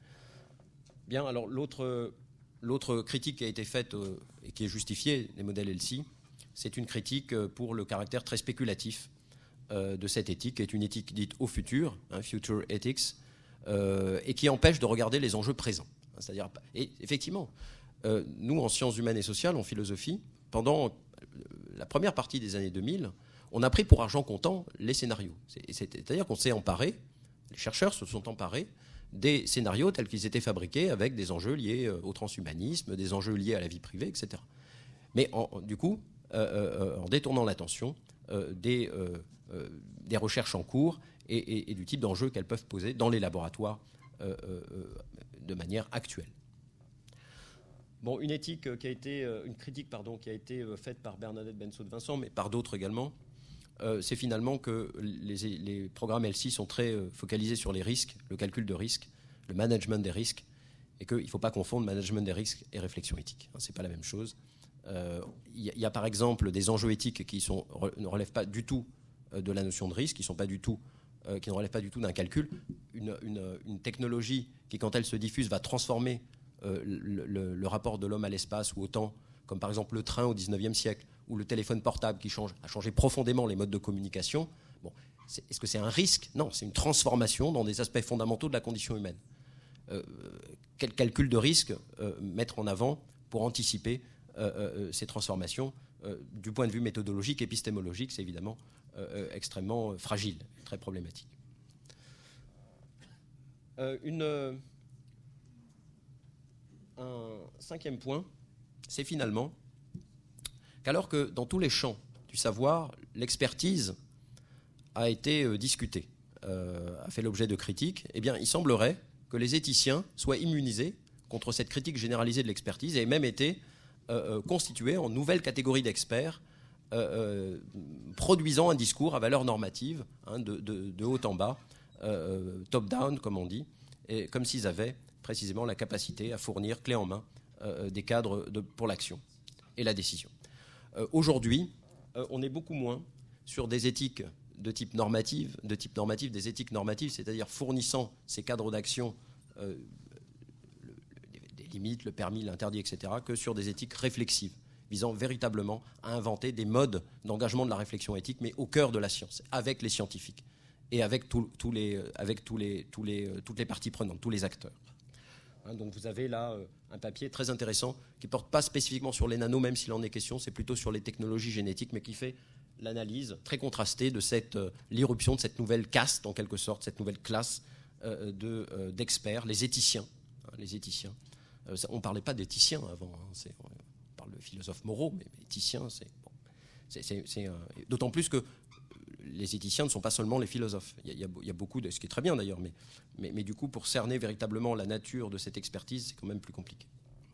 Bien, alors l'autre critique qui a été faite et qui est justifiée des modèles LC, c'est une critique pour le caractère très spéculatif de cette éthique, qui est une éthique dite au futur, future ethics, et qui empêche de regarder les enjeux présents. C'est-à-dire, et effectivement, nous, en sciences humaines et sociales, en philosophie, pendant la première partie des années 2000, on a pris pour argent comptant les scénarios. C'est-à-dire qu'on s'est emparé, les chercheurs se sont emparés des scénarios tels qu'ils étaient fabriqués avec des enjeux liés au transhumanisme, des enjeux liés à la vie privée, etc. Mais du coup, en détournant l'attention des recherches en cours et du type d'enjeux qu'elles peuvent poser dans les laboratoires de manière actuelle. Bon, une critique qui a été faite par Bernadette Bensaud de Vincent, mais par d'autres également, c'est finalement que les programmes ELSI sont très focalisés sur les risques, le calcul de risques, le management des risques, et qu'il ne faut pas confondre management des risques et réflexion éthique. Ce n'est pas la même chose. Il y a par exemple des enjeux éthiques qui ne relèvent pas du tout de la notion de risque, qui ne relèvent pas du tout d'un calcul. Une technologie qui, quand elle se diffuse, va transformer le rapport de l'homme à l'espace ou au temps, comme par exemple le train au XIXe siècle, ou le téléphone portable qui a changé profondément les modes de communication. Bon, est-ce que c'est un risque ? Non, c'est une transformation dans des aspects fondamentaux de la condition humaine. Quel calcul de risque mettre en avant pour anticiper ces transformations du point de vue méthodologique, épistémologique, c'est évidemment extrêmement fragile, très problématique. Un cinquième point, c'est finalement qu'alors que dans tous les champs du savoir, l'expertise a été discutée, a fait l'objet de critiques, eh bien, il semblerait que les éthiciens soient immunisés contre cette critique généralisée de l'expertise et aient même été constitués en nouvelle catégorie d'experts produisant un discours à valeur normative, de haut en bas, top-down, comme on dit, et comme s'ils avaient précisément la capacité à fournir clé en main des cadres pour l'action et la décision. Aujourd'hui, on est beaucoup moins sur des éthiques de type normatif, des éthiques normatives, c'est-à-dire fournissant ces cadres d'action, des limites, le permis, l'interdit, etc., que sur des éthiques réflexives, visant véritablement à inventer des modes d'engagement de la réflexion éthique, mais au cœur de la science, avec les scientifiques et avec toutes les parties prenantes, tous les acteurs. Donc vous avez là un papier très intéressant qui ne porte pas spécifiquement sur les nanos, même s'il en est question, c'est plutôt sur les technologies génétiques, mais qui fait l'analyse très contrastée de l'irruption de cette nouvelle caste, en quelque sorte, cette nouvelle classe d'experts, les éthiciens. On ne parlait pas d'éthiciens avant, on parle de philosophes moraux, mais éthiciens, c'est d'autant plus que les éthiciens ne sont pas seulement les philosophes. Il y a beaucoup de... Ce qui est très bien d'ailleurs, mais du coup, pour cerner véritablement la nature de cette expertise, c'est quand même plus compliqué.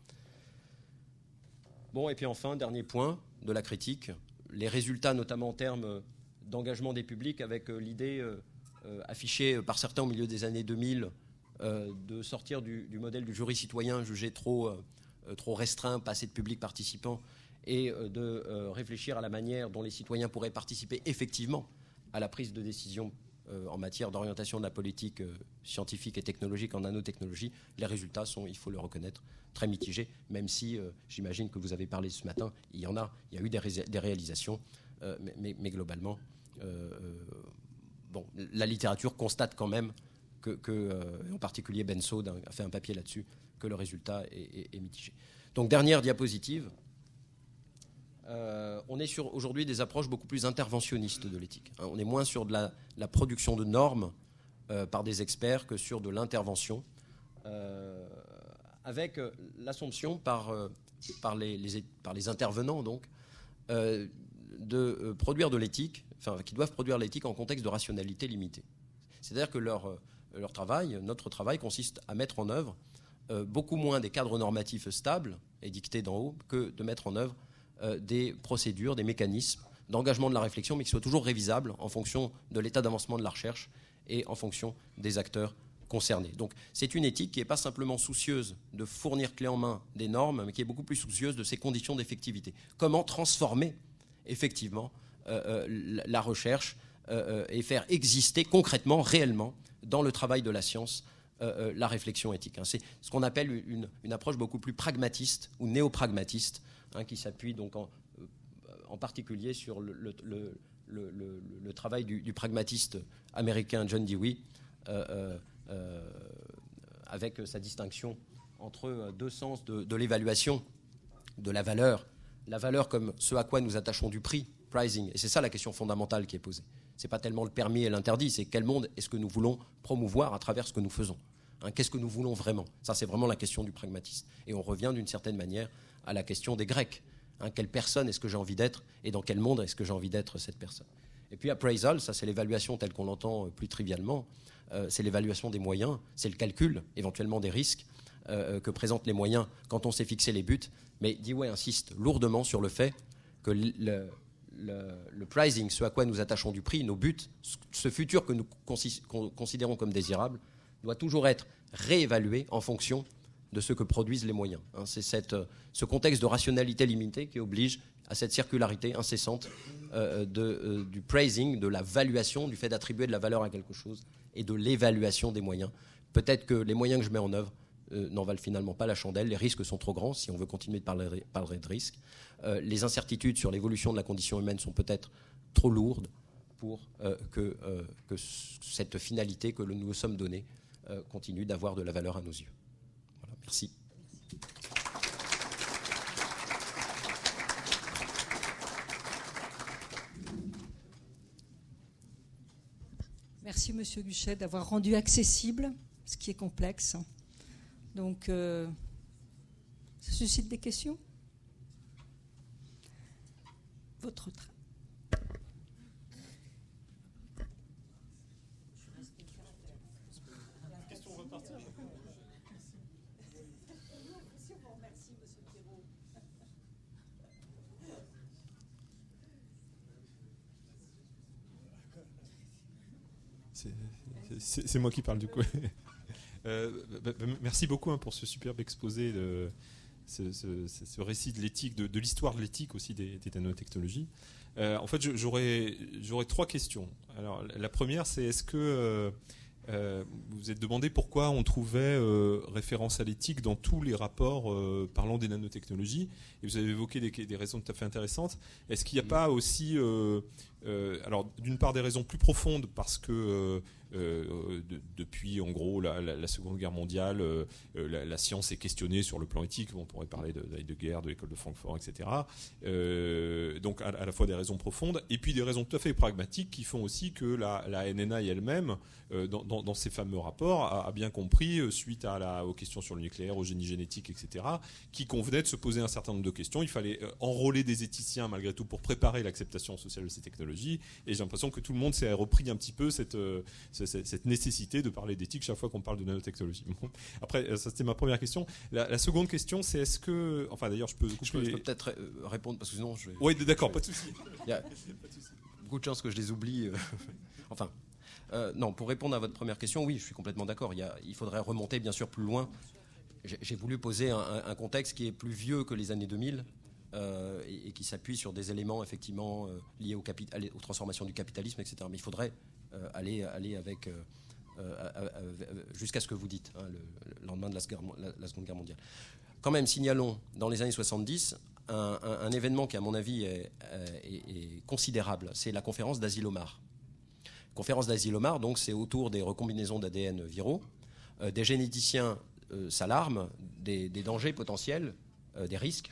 Bon, et puis enfin, dernier point de la critique, les résultats, notamment en termes d'engagement des publics, avec l'idée affichée par certains au milieu des années 2000 de sortir du modèle du jury citoyen jugé trop restreint, pas assez de public participant, et de réfléchir à la manière dont les citoyens pourraient participer effectivement à la prise de décision en matière d'orientation de la politique scientifique et technologique en nanotechnologie. Les résultats sont, il faut le reconnaître, très mitigés, même si j'imagine que vous avez parlé ce matin, il y a eu des réalisations, mais globalement, la littérature constate quand même en particulier Bensaud a fait un papier là-dessus, que le résultat est mitigé. Donc dernière diapositive. On est sur aujourd'hui des approches beaucoup plus interventionnistes de l'éthique. On est moins sur de la production de normes par des experts que sur de l'intervention, avec l'assomption par les intervenants donc, de produire de l'éthique, qui doivent produire l'éthique en contexte de rationalité limitée. C'est-à-dire que leur travail, notre travail, consiste à mettre en œuvre beaucoup moins des cadres normatifs stables et dictés d'en haut que de mettre en œuvre des procédures, des mécanismes d'engagement de la réflexion, mais qui soient toujours révisables en fonction de l'état d'avancement de la recherche et en fonction des acteurs concernés. Donc c'est une éthique qui n'est pas simplement soucieuse de fournir clé en main des normes, mais qui est beaucoup plus soucieuse de ses conditions d'effectivité. Comment transformer effectivement la recherche et faire exister concrètement, réellement, dans le travail de la science, la réflexion éthique. C'est ce qu'on appelle une approche beaucoup plus pragmatiste ou néopragmatiste, qui s'appuie donc en particulier sur le travail du pragmatiste américain John Dewey, avec sa distinction entre deux sens de l'évaluation de la valeur comme ce à quoi nous attachons du prix, pricing, et c'est ça la question fondamentale qui est posée. Ce n'est pas tellement le permis et l'interdit, c'est quel monde est-ce que nous voulons promouvoir à travers ce que nous faisons. Qu'est-ce que nous voulons vraiment ? Ça, c'est vraiment la question du pragmatisme. Et on revient d'une certaine manière à la question des Grecs. Quelle personne est-ce que j'ai envie d'être et dans quel monde est-ce que j'ai envie d'être cette personne ? Et puis appraisal, ça c'est l'évaluation telle qu'on l'entend plus trivialement, c'est l'évaluation des moyens, c'est le calcul éventuellement des risques que présentent les moyens quand on s'est fixé les buts. Mais Dewey insiste lourdement sur le fait que le pricing, ce à quoi nous attachons du prix, nos buts, ce futur que nous considérons comme désirable, doit toujours être réévalué en fonction de ce que produisent les moyens. C'est ce contexte de rationalité limitée qui oblige à cette circularité incessante du pricing, de la valuation, du fait d'attribuer de la valeur à quelque chose et de l'évaluation des moyens. Peut-être que les moyens que je mets en œuvre n'en valent finalement pas la chandelle. Les risques sont trop grands si on veut continuer de parler de risques. Les incertitudes sur l'évolution de la condition humaine sont peut-être trop lourdes pour que cette finalité que nous nous sommes donnée continue d'avoir de la valeur à nos yeux. Voilà, merci. Merci, Monsieur Guchet, d'avoir rendu accessible ce qui est complexe. Donc, ça suscite des questions ? Votre travail. C'est moi qui parle du coup. Merci beaucoup pour ce superbe exposé, ce récit de l'éthique, de l'histoire de l'éthique aussi des nanotechnologies. En fait, j'aurais 3 questions. Alors, la première, c'est est-ce que vous vous êtes demandé pourquoi on trouvait référence à l'éthique dans tous les rapports parlant des nanotechnologies, et vous avez évoqué des raisons tout à fait intéressantes. Est-ce qu'il n'y a pas aussi, alors d'une part des raisons plus profondes parce que depuis en gros la Seconde Guerre mondiale, la science est questionnée sur le plan éthique. Bon, on pourrait parler de Heidegger, de l'école de Francfort, etc. Donc à la fois des raisons profondes et puis des raisons tout à fait pragmatiques qui font aussi que la NNI elle-même, dans ces fameux rapports, a bien compris, suite aux questions sur le nucléaire, au génie génétique, etc., qu'il convenait de se poser un certain nombre de questions. Il fallait enrôler des éthiciens malgré tout pour préparer l'acceptation sociale de ces technologies. Et j'ai l'impression que tout le monde s'est repris un petit peu cette nécessité de parler d'éthique chaque fois qu'on parle de nanotechnologie. Bon. Après, ça c'était ma première question. La seconde question, c'est est-ce que... Enfin d'ailleurs, je peux peut-être répondre parce que sinon je vais... Oui, d'accord, pas de souci. Il y a beaucoup de chances que je les oublie. Enfin, non, pour répondre à votre première question, oui, je suis complètement d'accord. Il faudrait remonter bien sûr plus loin. J'ai voulu poser un contexte qui est plus vieux que les années 2000 et qui s'appuie sur des éléments effectivement liés aux transformations du capitalisme, etc. Mais il faudrait aller avec jusqu'à ce que vous dites, le lendemain de la Seconde Guerre mondiale. Quand même, signalons dans les années 70 un événement qui, à mon avis, est considérable. C'est la conférence d'Asilomar. Conférence d'Asilomar, donc, c'est autour des recombinaisons d'ADN viraux. Des généticiens s'alarment des dangers potentiels, des risques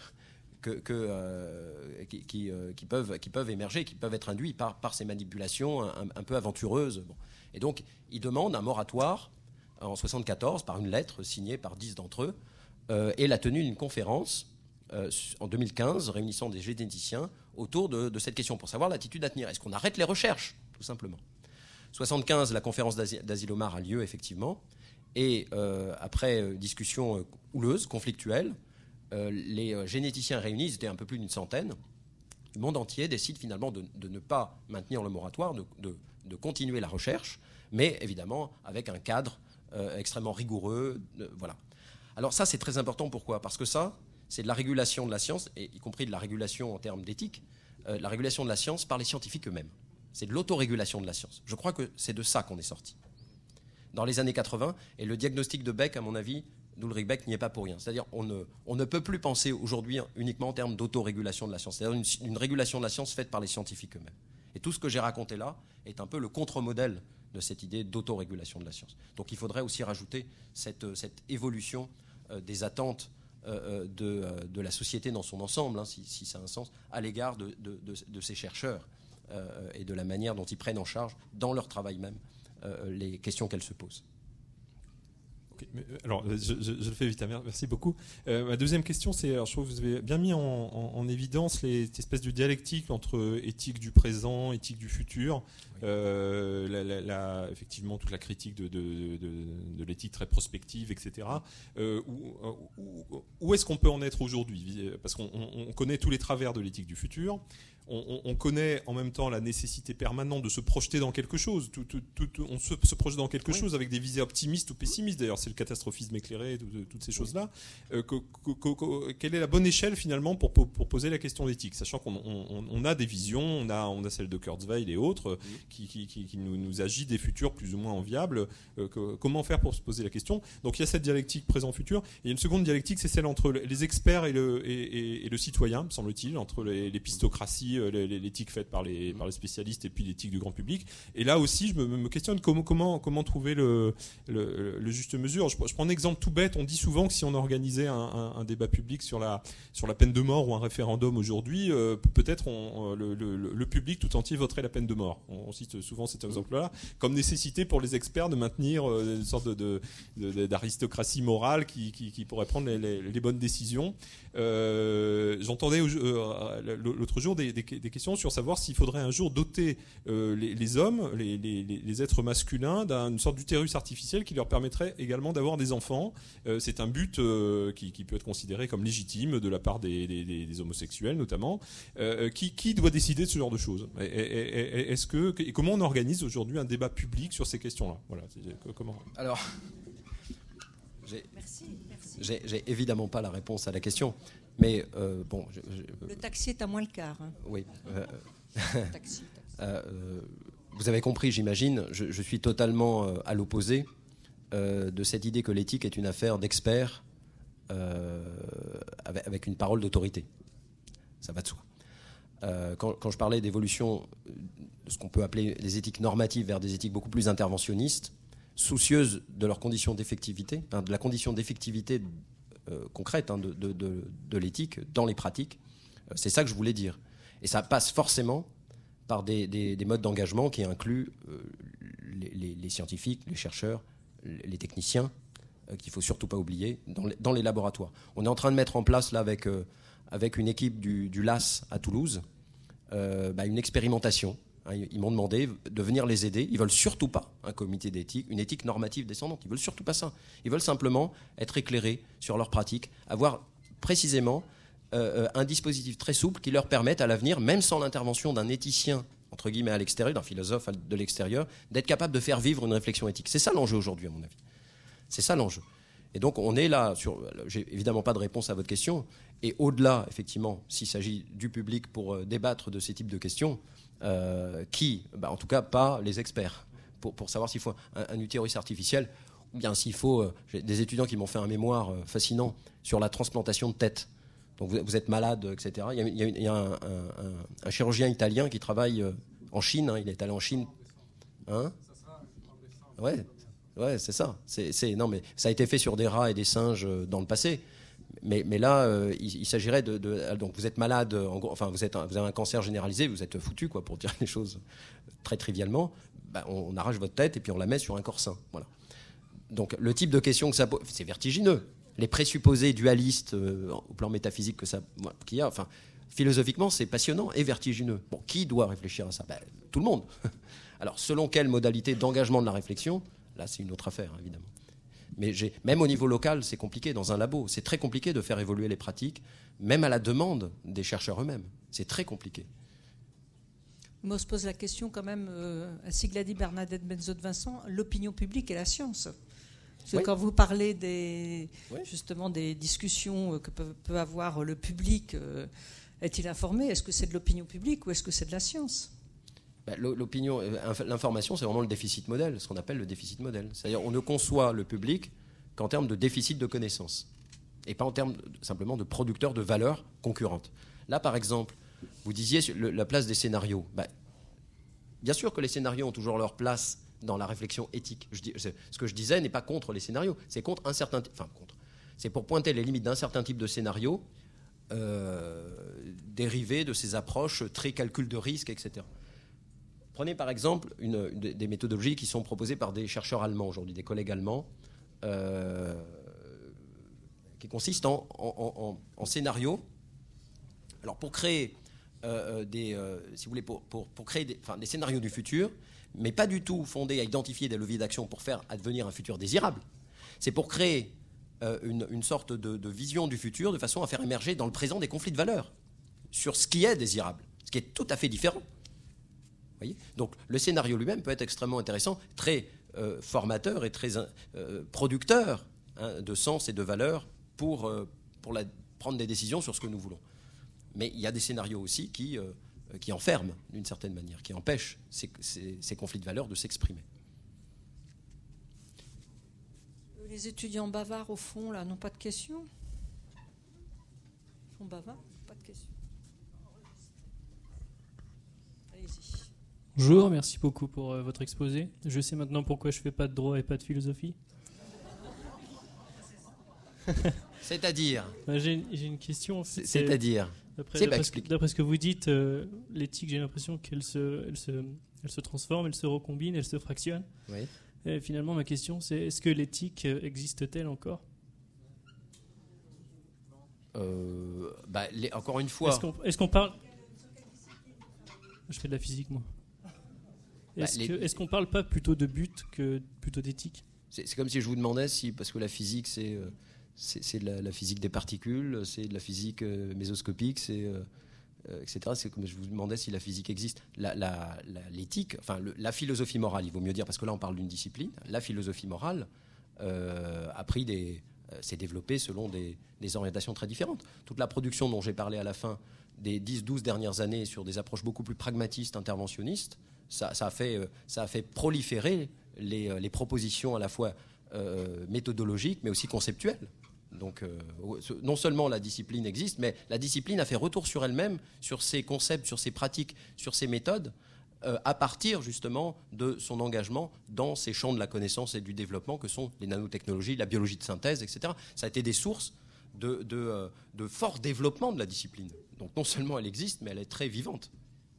qui peuvent émerger, qui peuvent être induits par ces manipulations un peu aventureuses. Bon. Et donc, ils demandent un moratoire en 1974 par une lettre signée par 10 d'entre eux et la tenue d'une conférence en 2015 réunissant des généticiens autour de cette question pour savoir l'attitude à tenir. Est-ce qu'on arrête les recherches, tout simplement ? 1975, la conférence d'Asilomar a lieu, effectivement, et après discussion houleuse, conflictuelle, les généticiens réunis, ils étaient un peu plus d'une centaine, le monde entier décide finalement de ne pas maintenir le moratoire, de continuer la recherche, mais évidemment avec un cadre extrêmement rigoureux. Voilà. Alors ça, c'est très important. Pourquoi ? Parce que ça, c'est de la régulation de la science, et y compris de la régulation en termes d'éthique, la régulation de la science par les scientifiques eux-mêmes. C'est de l'autorégulation de la science. Je crois que c'est de ça qu'on est sorti. Dans les années 80, et le diagnostic de Beck, à mon avis, d'Ulrich Beck n'y est pas pour rien. C'est-à-dire on ne peut plus penser aujourd'hui uniquement en termes d'autorégulation de la science. C'est-à-dire une régulation de la science faite par les scientifiques eux-mêmes. Et tout ce que j'ai raconté là est un peu le contre-modèle de cette idée d'autorégulation de la science. Donc il faudrait aussi rajouter cette évolution des attentes de la société dans son ensemble, si ça a un sens, à l'égard de ces chercheurs et de la manière dont ils prennent en charge, dans leur travail même, les questions qu'elles se posent. Alors, je le fais vite, merci beaucoup. Ma deuxième question, c'est, alors, je trouve que vous avez bien mis en évidence cette espèce de dialectique entre éthique du présent, éthique du futur. Effectivement, toute la critique de l'éthique très prospective, etc. Où est-ce qu'on peut en être aujourd'hui ? Parce qu'on connaît tous les travers de l'éthique du futur. On connaît en même temps la nécessité permanente de se projeter dans quelque chose. On se projette dans quelque chose avec des visées optimistes ou pessimistes. D'ailleurs, c'est le catastrophisme éclairé, toutes ces choses-là. Quelle est la bonne échelle finalement pour poser la question d'éthique, sachant qu'on a des visions, on a celle de Kurzweil et autres qui nous agitent des futurs plus ou moins enviables. Comment faire pour se poser la question ? Donc il y a cette dialectique présent-futur. Il y a une seconde dialectique, c'est celle entre les experts et le citoyen, me semble-t-il, entre l'épistocratie, l'éthique faite par les spécialistes et puis l'éthique du grand public. Et là aussi, je me questionne comment trouver le juste mesure. Je prends un exemple tout bête. On dit souvent que si on organisait un débat public sur la peine de mort ou un référendum aujourd'hui, peut-être le public tout entier voterait la peine de mort. On cite souvent cet exemple-là comme nécessité pour les experts de maintenir une sorte d'aristocratie morale qui pourrait prendre les bonnes décisions. J'entendais l'autre jour des questions sur savoir s'il faudrait un jour doter les hommes, les êtres masculins, d'une sorte d'utérus artificiel qui leur permettrait également d'avoir des enfants. C'est un but qui peut être considéré comme légitime de la part des homosexuels notamment. Qui doit décider de ce genre de choses ? Et comment on organise aujourd'hui un débat public sur ces questions-là ? Voilà. Comment ? Alors, j'ai évidemment pas la réponse à la question. Mais bon, le taxi est à moins le quart. Hein. Oui. Taxi. Vous avez compris, j'imagine. Je suis totalement à l'opposé de cette idée que l'éthique est une affaire d'experts avec une parole d'autorité. Ça va de soi. Quand je parlais d'évolution de ce qu'on peut appeler les éthiques normatives vers des éthiques beaucoup plus interventionnistes, soucieuses de leur condition d'effectivité, de la condition d'effectivité concrète de l'éthique dans les pratiques. C'est ça que je voulais dire. Et ça passe forcément par des modes d'engagement qui incluent les scientifiques, les chercheurs, les techniciens, qu'il ne faut surtout pas oublier, dans les laboratoires. On est en train de mettre en place, là, avec une équipe du LAS à Toulouse, une expérimentation. Ils m'ont demandé de venir les aider. Ils ne veulent surtout pas un comité d'éthique, une éthique normative descendante. Ils ne veulent surtout pas ça. Ils veulent simplement être éclairés sur leurs pratiques, avoir précisément un dispositif très souple qui leur permette à l'avenir, même sans l'intervention d'un éthicien, entre guillemets, à l'extérieur, d'un philosophe de l'extérieur, d'être capable de faire vivre une réflexion éthique. C'est ça l'enjeu aujourd'hui, à mon avis. C'est ça l'enjeu. Et donc on est là, j'ai évidemment pas de réponse à votre question, et au-delà, effectivement, s'il s'agit du public pour débattre de ces types de questions, en tout cas pas les experts, pour savoir s'il faut un utérus artificiel, ou bien s'il faut, j'ai des étudiants qui m'ont fait un mémoire fascinant sur la transplantation de tête. Donc vous êtes malade, etc. Il y a un chirurgien italien qui travaille en Chine, il est allé en Chine. Ouais, c'est ça. Non, mais ça a été fait sur des rats et des singes dans le passé. Mais là, il s'agirait donc vous êtes malade, vous avez un cancer généralisé, vous êtes foutu, quoi, pour dire les choses très trivialement. On arrache votre tête et puis on la met sur un corps sain. Voilà. Donc le type de question que ça pose, c'est vertigineux. Les présupposés dualistes au plan métaphysique qu'il y a, philosophiquement, c'est passionnant et vertigineux. Bon, qui doit réfléchir à ça ? Tout le monde. Alors, selon quelle modalité d'engagement de la réflexion ? Là, c'est une autre affaire, évidemment. Mais même au niveau local, c'est compliqué. Dans un labo, c'est très compliqué de faire évoluer les pratiques, même à la demande des chercheurs eux-mêmes. C'est très compliqué. Moi, on se pose la question quand même, ainsi que l'a dit Bernadette Benzo-de-Vincent, l'opinion publique et la science. Parce que quand vous parlez justement des discussions que peut avoir le public, est-il informé ? Est-ce que c'est de l'opinion publique ou est-ce que c'est de la science ? L'information, c'est vraiment le déficit modèle, ce qu'on appelle le déficit modèle. C'est-à-dire on ne conçoit le public qu'en termes de déficit de connaissances et pas en termes simplement de producteurs de valeurs concurrentes. Là, par exemple, vous disiez la place des scénarios. Bien sûr que les scénarios ont toujours leur place dans la réflexion éthique. Ce que je disais n'est pas contre les scénarios, c'est contre un certain... c'est pour pointer les limites d'un certain type de scénario dérivé de ces approches très calcul de risque, etc. Prenez par exemple des méthodologies qui sont proposées par des chercheurs allemands aujourd'hui, des collègues allemands, qui consiste en scénario. Alors pour créer si vous voulez, pour créer des scénarios du futur, mais pas du tout fondés à identifier des leviers d'action pour faire advenir un futur désirable. C'est pour créer une sorte de vision du futur de façon à faire émerger dans le présent des conflits de valeurs sur ce qui est désirable, ce qui est tout à fait différent. Vous voyez ? Donc le scénario lui-même peut être extrêmement intéressant, très formateur et très producteur de sens et de valeurs pour prendre des décisions sur ce que nous voulons. Mais il y a des scénarios aussi qui enferment d'une certaine manière, qui empêchent ces conflits de valeurs de s'exprimer. Les étudiants bavards, au fond, là, n'ont pas de questions. Ils sont bavards, pas de questions. Allez-y. Bonjour, merci beaucoup pour votre exposé. Je sais maintenant pourquoi je ne fais pas de droit et pas de philosophie. C'est-à-dire J'ai une question. C'est-à-dire D'après ce que vous dites, l'éthique, j'ai l'impression qu'elle se transforme, elle se recombine, elle se fractionne. Oui. Et finalement, ma question, c'est est-ce que l'éthique existe-t-elle encore ? Encore une fois... Est-ce qu'on parle... Je fais de la physique, moi. Est-ce qu'on parle pas plutôt de but que plutôt d'éthique ? C'est comme si je vous demandais parce que la physique, c'est de la physique des particules, c'est de la physique mésoscopique, etc. C'est comme je vous demandais si la physique existe. L'éthique, la philosophie morale, il vaut mieux dire, parce que là on parle d'une discipline. La philosophie morale s'est développée selon des orientations très différentes. Toute la production dont j'ai parlé à la fin des 10-12 dernières années sur des approches beaucoup plus pragmatistes, interventionnistes, ça a fait proliférer les propositions à la fois méthodologiques mais aussi conceptuelles. Donc non seulement la discipline existe, mais la discipline a fait retour sur elle-même, sur ses concepts, sur ses pratiques, sur ses méthodes, à partir justement de son engagement dans ces champs de la connaissance et du développement que sont les nanotechnologies, la biologie de synthèse, etc. Ça a été des sources de fort développement de la discipline. Donc non seulement elle existe, mais elle est très vivante.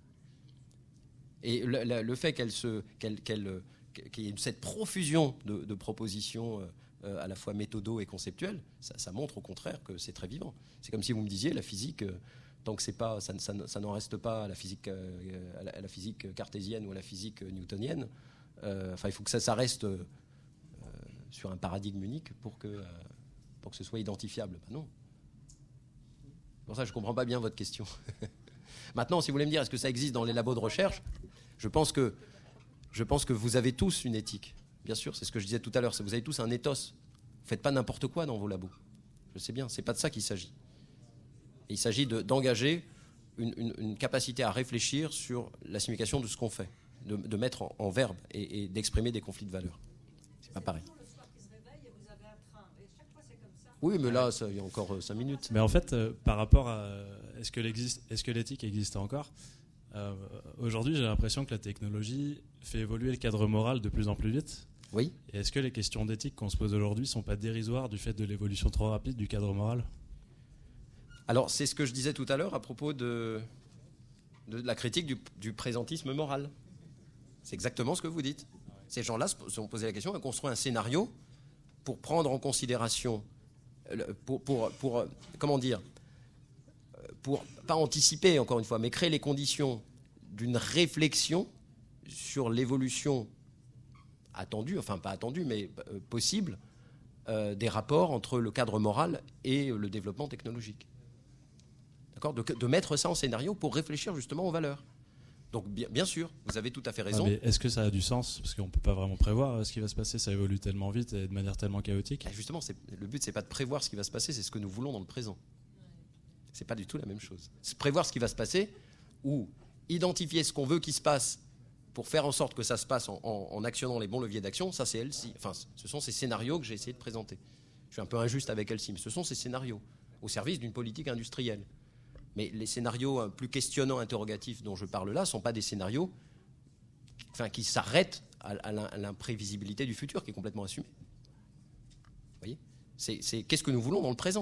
Et le fait qu'il y ait cette profusion de propositions à la fois méthodo et conceptuelles, ça montre au contraire que c'est très vivant. C'est comme si vous me disiez la physique, tant que c'est pas, ça n'en reste pas à la physique, à la physique cartésienne ou à la physique newtonienne. Il faut que ça reste sur un paradigme unique pour que ce soit identifiable. Ben non. Pour ça, je ne comprends pas bien votre question. Maintenant, si vous voulez me dire, est-ce que ça existe dans les labos de recherche ? Je pense que vous avez tous une éthique. Bien sûr, c'est ce que je disais tout à l'heure. Vous avez tous un ethos. Vous ne faites pas n'importe quoi dans vos labos. Je sais bien, ce n'est pas de ça qu'il s'agit. Et il s'agit d'engager une capacité à réfléchir sur la signification de ce qu'on fait, de mettre en verbe et d'exprimer des conflits de valeurs. C'est pas pareil. Oui, mais là, il y a encore 5 minutes. Mais en fait, par rapport à est-ce que l'éthique existe encore ? Aujourd'hui, j'ai l'impression que la technologie fait évoluer le cadre moral de plus en plus vite. Oui. Et est-ce que les questions d'éthique qu'on se pose aujourd'hui ne sont pas dérisoires du fait de l'évolution trop rapide du cadre moral ? Alors, c'est ce que je disais tout à l'heure à propos de la critique du présentisme moral. C'est exactement ce que vous dites. Ces gens-là se sont posé la question, ont construit un scénario pour prendre en considération, comment dire, pour pas anticiper encore une fois, mais créer les conditions d'une réflexion sur l'évolution attendue, enfin pas attendue, mais possible, des rapports entre le cadre moral et le développement technologique. D'accord ? De mettre ça en scénario pour réfléchir justement aux valeurs. Donc bien sûr, vous avez tout à fait raison. Mais est-ce que ça a du sens ? Parce qu'on ne peut pas vraiment prévoir ce qui va se passer, ça évolue tellement vite et de manière tellement chaotique. Et justement, le but, c'est pas de prévoir ce qui va se passer, c'est ce que nous voulons dans le présent. C'est pas du tout la même chose. C'est prévoir ce qui va se passer ou identifier ce qu'on veut qu'il se passe pour faire en sorte que ça se passe en actionnant les bons leviers d'action, ça c'est Elsie. Enfin, ce sont ces scénarios que j'ai essayé de présenter. Je suis un peu injuste avec Elsie, mais ce sont ces scénarios au service d'une politique industrielle. Mais les scénarios plus questionnants, interrogatifs dont je parle là ne sont pas des scénarios qui s'arrêtent à l'imprévisibilité du futur, qui est complètement assumée. Vous voyez ? C'est qu'est-ce que nous voulons dans le présent ?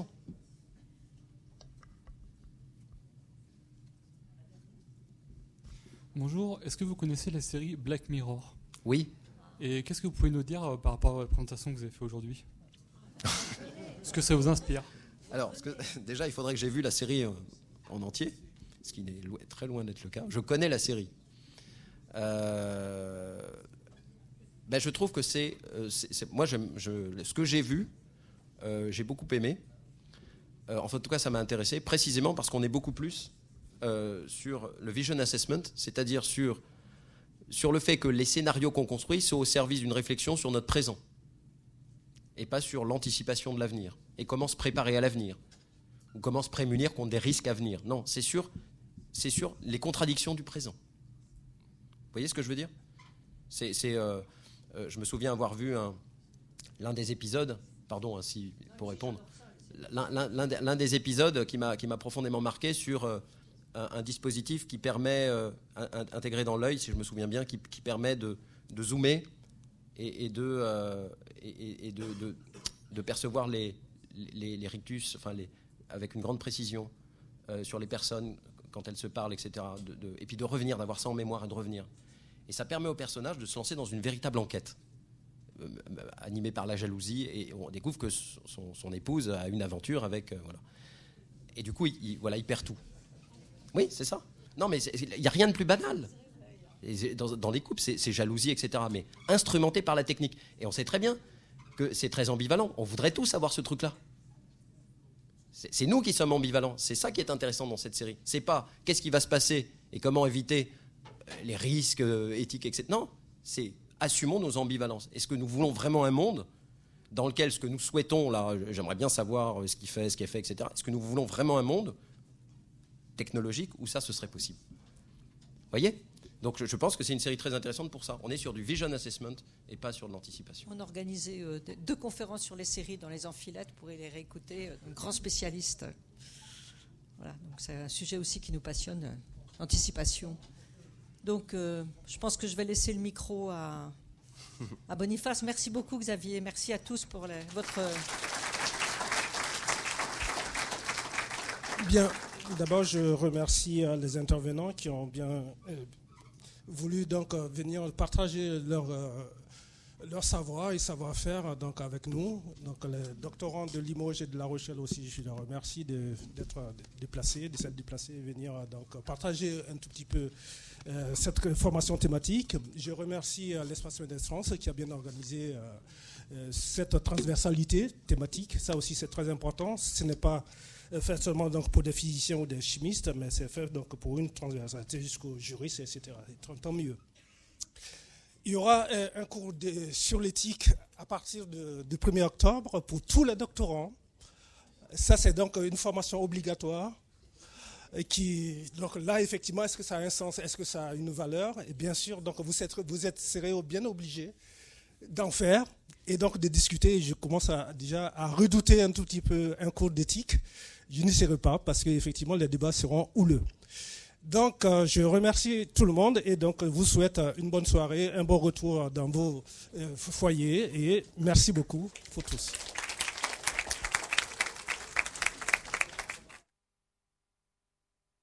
Bonjour, est-ce que vous connaissez la série Black Mirror ? Oui. Et qu'est-ce que vous pouvez nous dire par rapport à la présentation que vous avez fait aujourd'hui? Est-ce que ça vous inspire? Alors, déjà, il faudrait que j'ai vu la série en entier, ce qui est très loin d'être le cas. Je connais la série. Je trouve que moi, ce que j'ai vu, j'ai beaucoup aimé. En tout cas, ça m'a intéressé, précisément parce qu'on est beaucoup plus sur le vision assessment, c'est-à-dire sur le fait que les scénarios qu'on construit sont au service d'une réflexion sur notre présent et pas sur l'anticipation de l'avenir et comment se préparer à l'avenir ou comment se prémunir contre des risques à venir. Non, c'est sur les contradictions du présent. Vous voyez ce que je veux dire ? Je me souviens avoir vu l'un des épisodes, pardon, ainsi pour répondre, l'un des épisodes qui m'a profondément marqué sur un dispositif qui permet, intégré dans l'œil, si je me souviens bien, qui permet de zoomer et de percevoir les rictus, avec une grande précision sur les personnes quand elles se parlent, etc. Et puis de revenir, d'avoir ça en mémoire et de revenir. Et ça permet au personnage de se lancer dans une véritable enquête, animée par la jalousie, et on découvre que son épouse a une aventure avec... voilà. Et du coup, il perd tout. Oui, c'est ça. Non, mais il n'y a rien de plus banal. Dans les couples, c'est jalousie, etc. Mais instrumenté par la technique. Et on sait très bien que c'est très ambivalent. On voudrait tous avoir ce truc-là. C'est nous qui sommes ambivalents. C'est ça qui est intéressant dans cette série. C'est pas qu'est-ce qui va se passer et comment éviter les risques éthiques, etc. Non, c'est assumons nos ambivalences. Est-ce que nous voulons vraiment un monde dans lequel ce que nous souhaitons, là, j'aimerais bien savoir ce qui est fait, etc. Est-ce que nous voulons vraiment un monde technologique où ça, ce serait possible? Vous voyez? Donc je pense que c'est une série très intéressante pour ça. On est sur du vision assessment et pas sur de l'anticipation. On a organisé 2 conférences sur les séries dans les amphilettes, vous pourrez les réécouter, un grand spécialiste. Voilà, donc c'est un sujet aussi qui nous passionne, l'anticipation. Donc je pense que je vais laisser le micro à Boniface. Merci beaucoup Xavier, merci à tous pour votre... Bien, d'abord je remercie les intervenants qui ont bien voulu donc venir partager leur savoir et savoir-faire donc avec nous. Donc les doctorants de Limoges et de La Rochelle aussi, je les remercie d'être déplacés, de s'être déplacés et venir donc partager un tout petit peu cette formation thématique. Je remercie l'Espace Médès France qui a bien organisé cette transversalité thématique. Ça aussi c'est très important. Ce n'est pas fait seulement donc pour des physiciens ou des chimistes, mais c'est fait donc pour une transversalité jusqu'aux juristes, etc. Tant mieux. Il y aura un cours sur l'éthique à partir du 1er octobre pour tous les doctorants. Ça, c'est donc une formation obligatoire. Donc là, effectivement, est-ce que ça a un sens? Est-ce que ça a une valeur? Et bien sûr, donc vous serez bien obligés d'en faire et donc de discuter. Je commence déjà à redouter un tout petit peu un cours d'éthique. Je n'y serai pas parce qu'effectivement, les débats seront houleux. Donc, je remercie tout le monde et donc vous souhaite une bonne soirée, un bon retour dans vos foyers et merci beaucoup pour tous.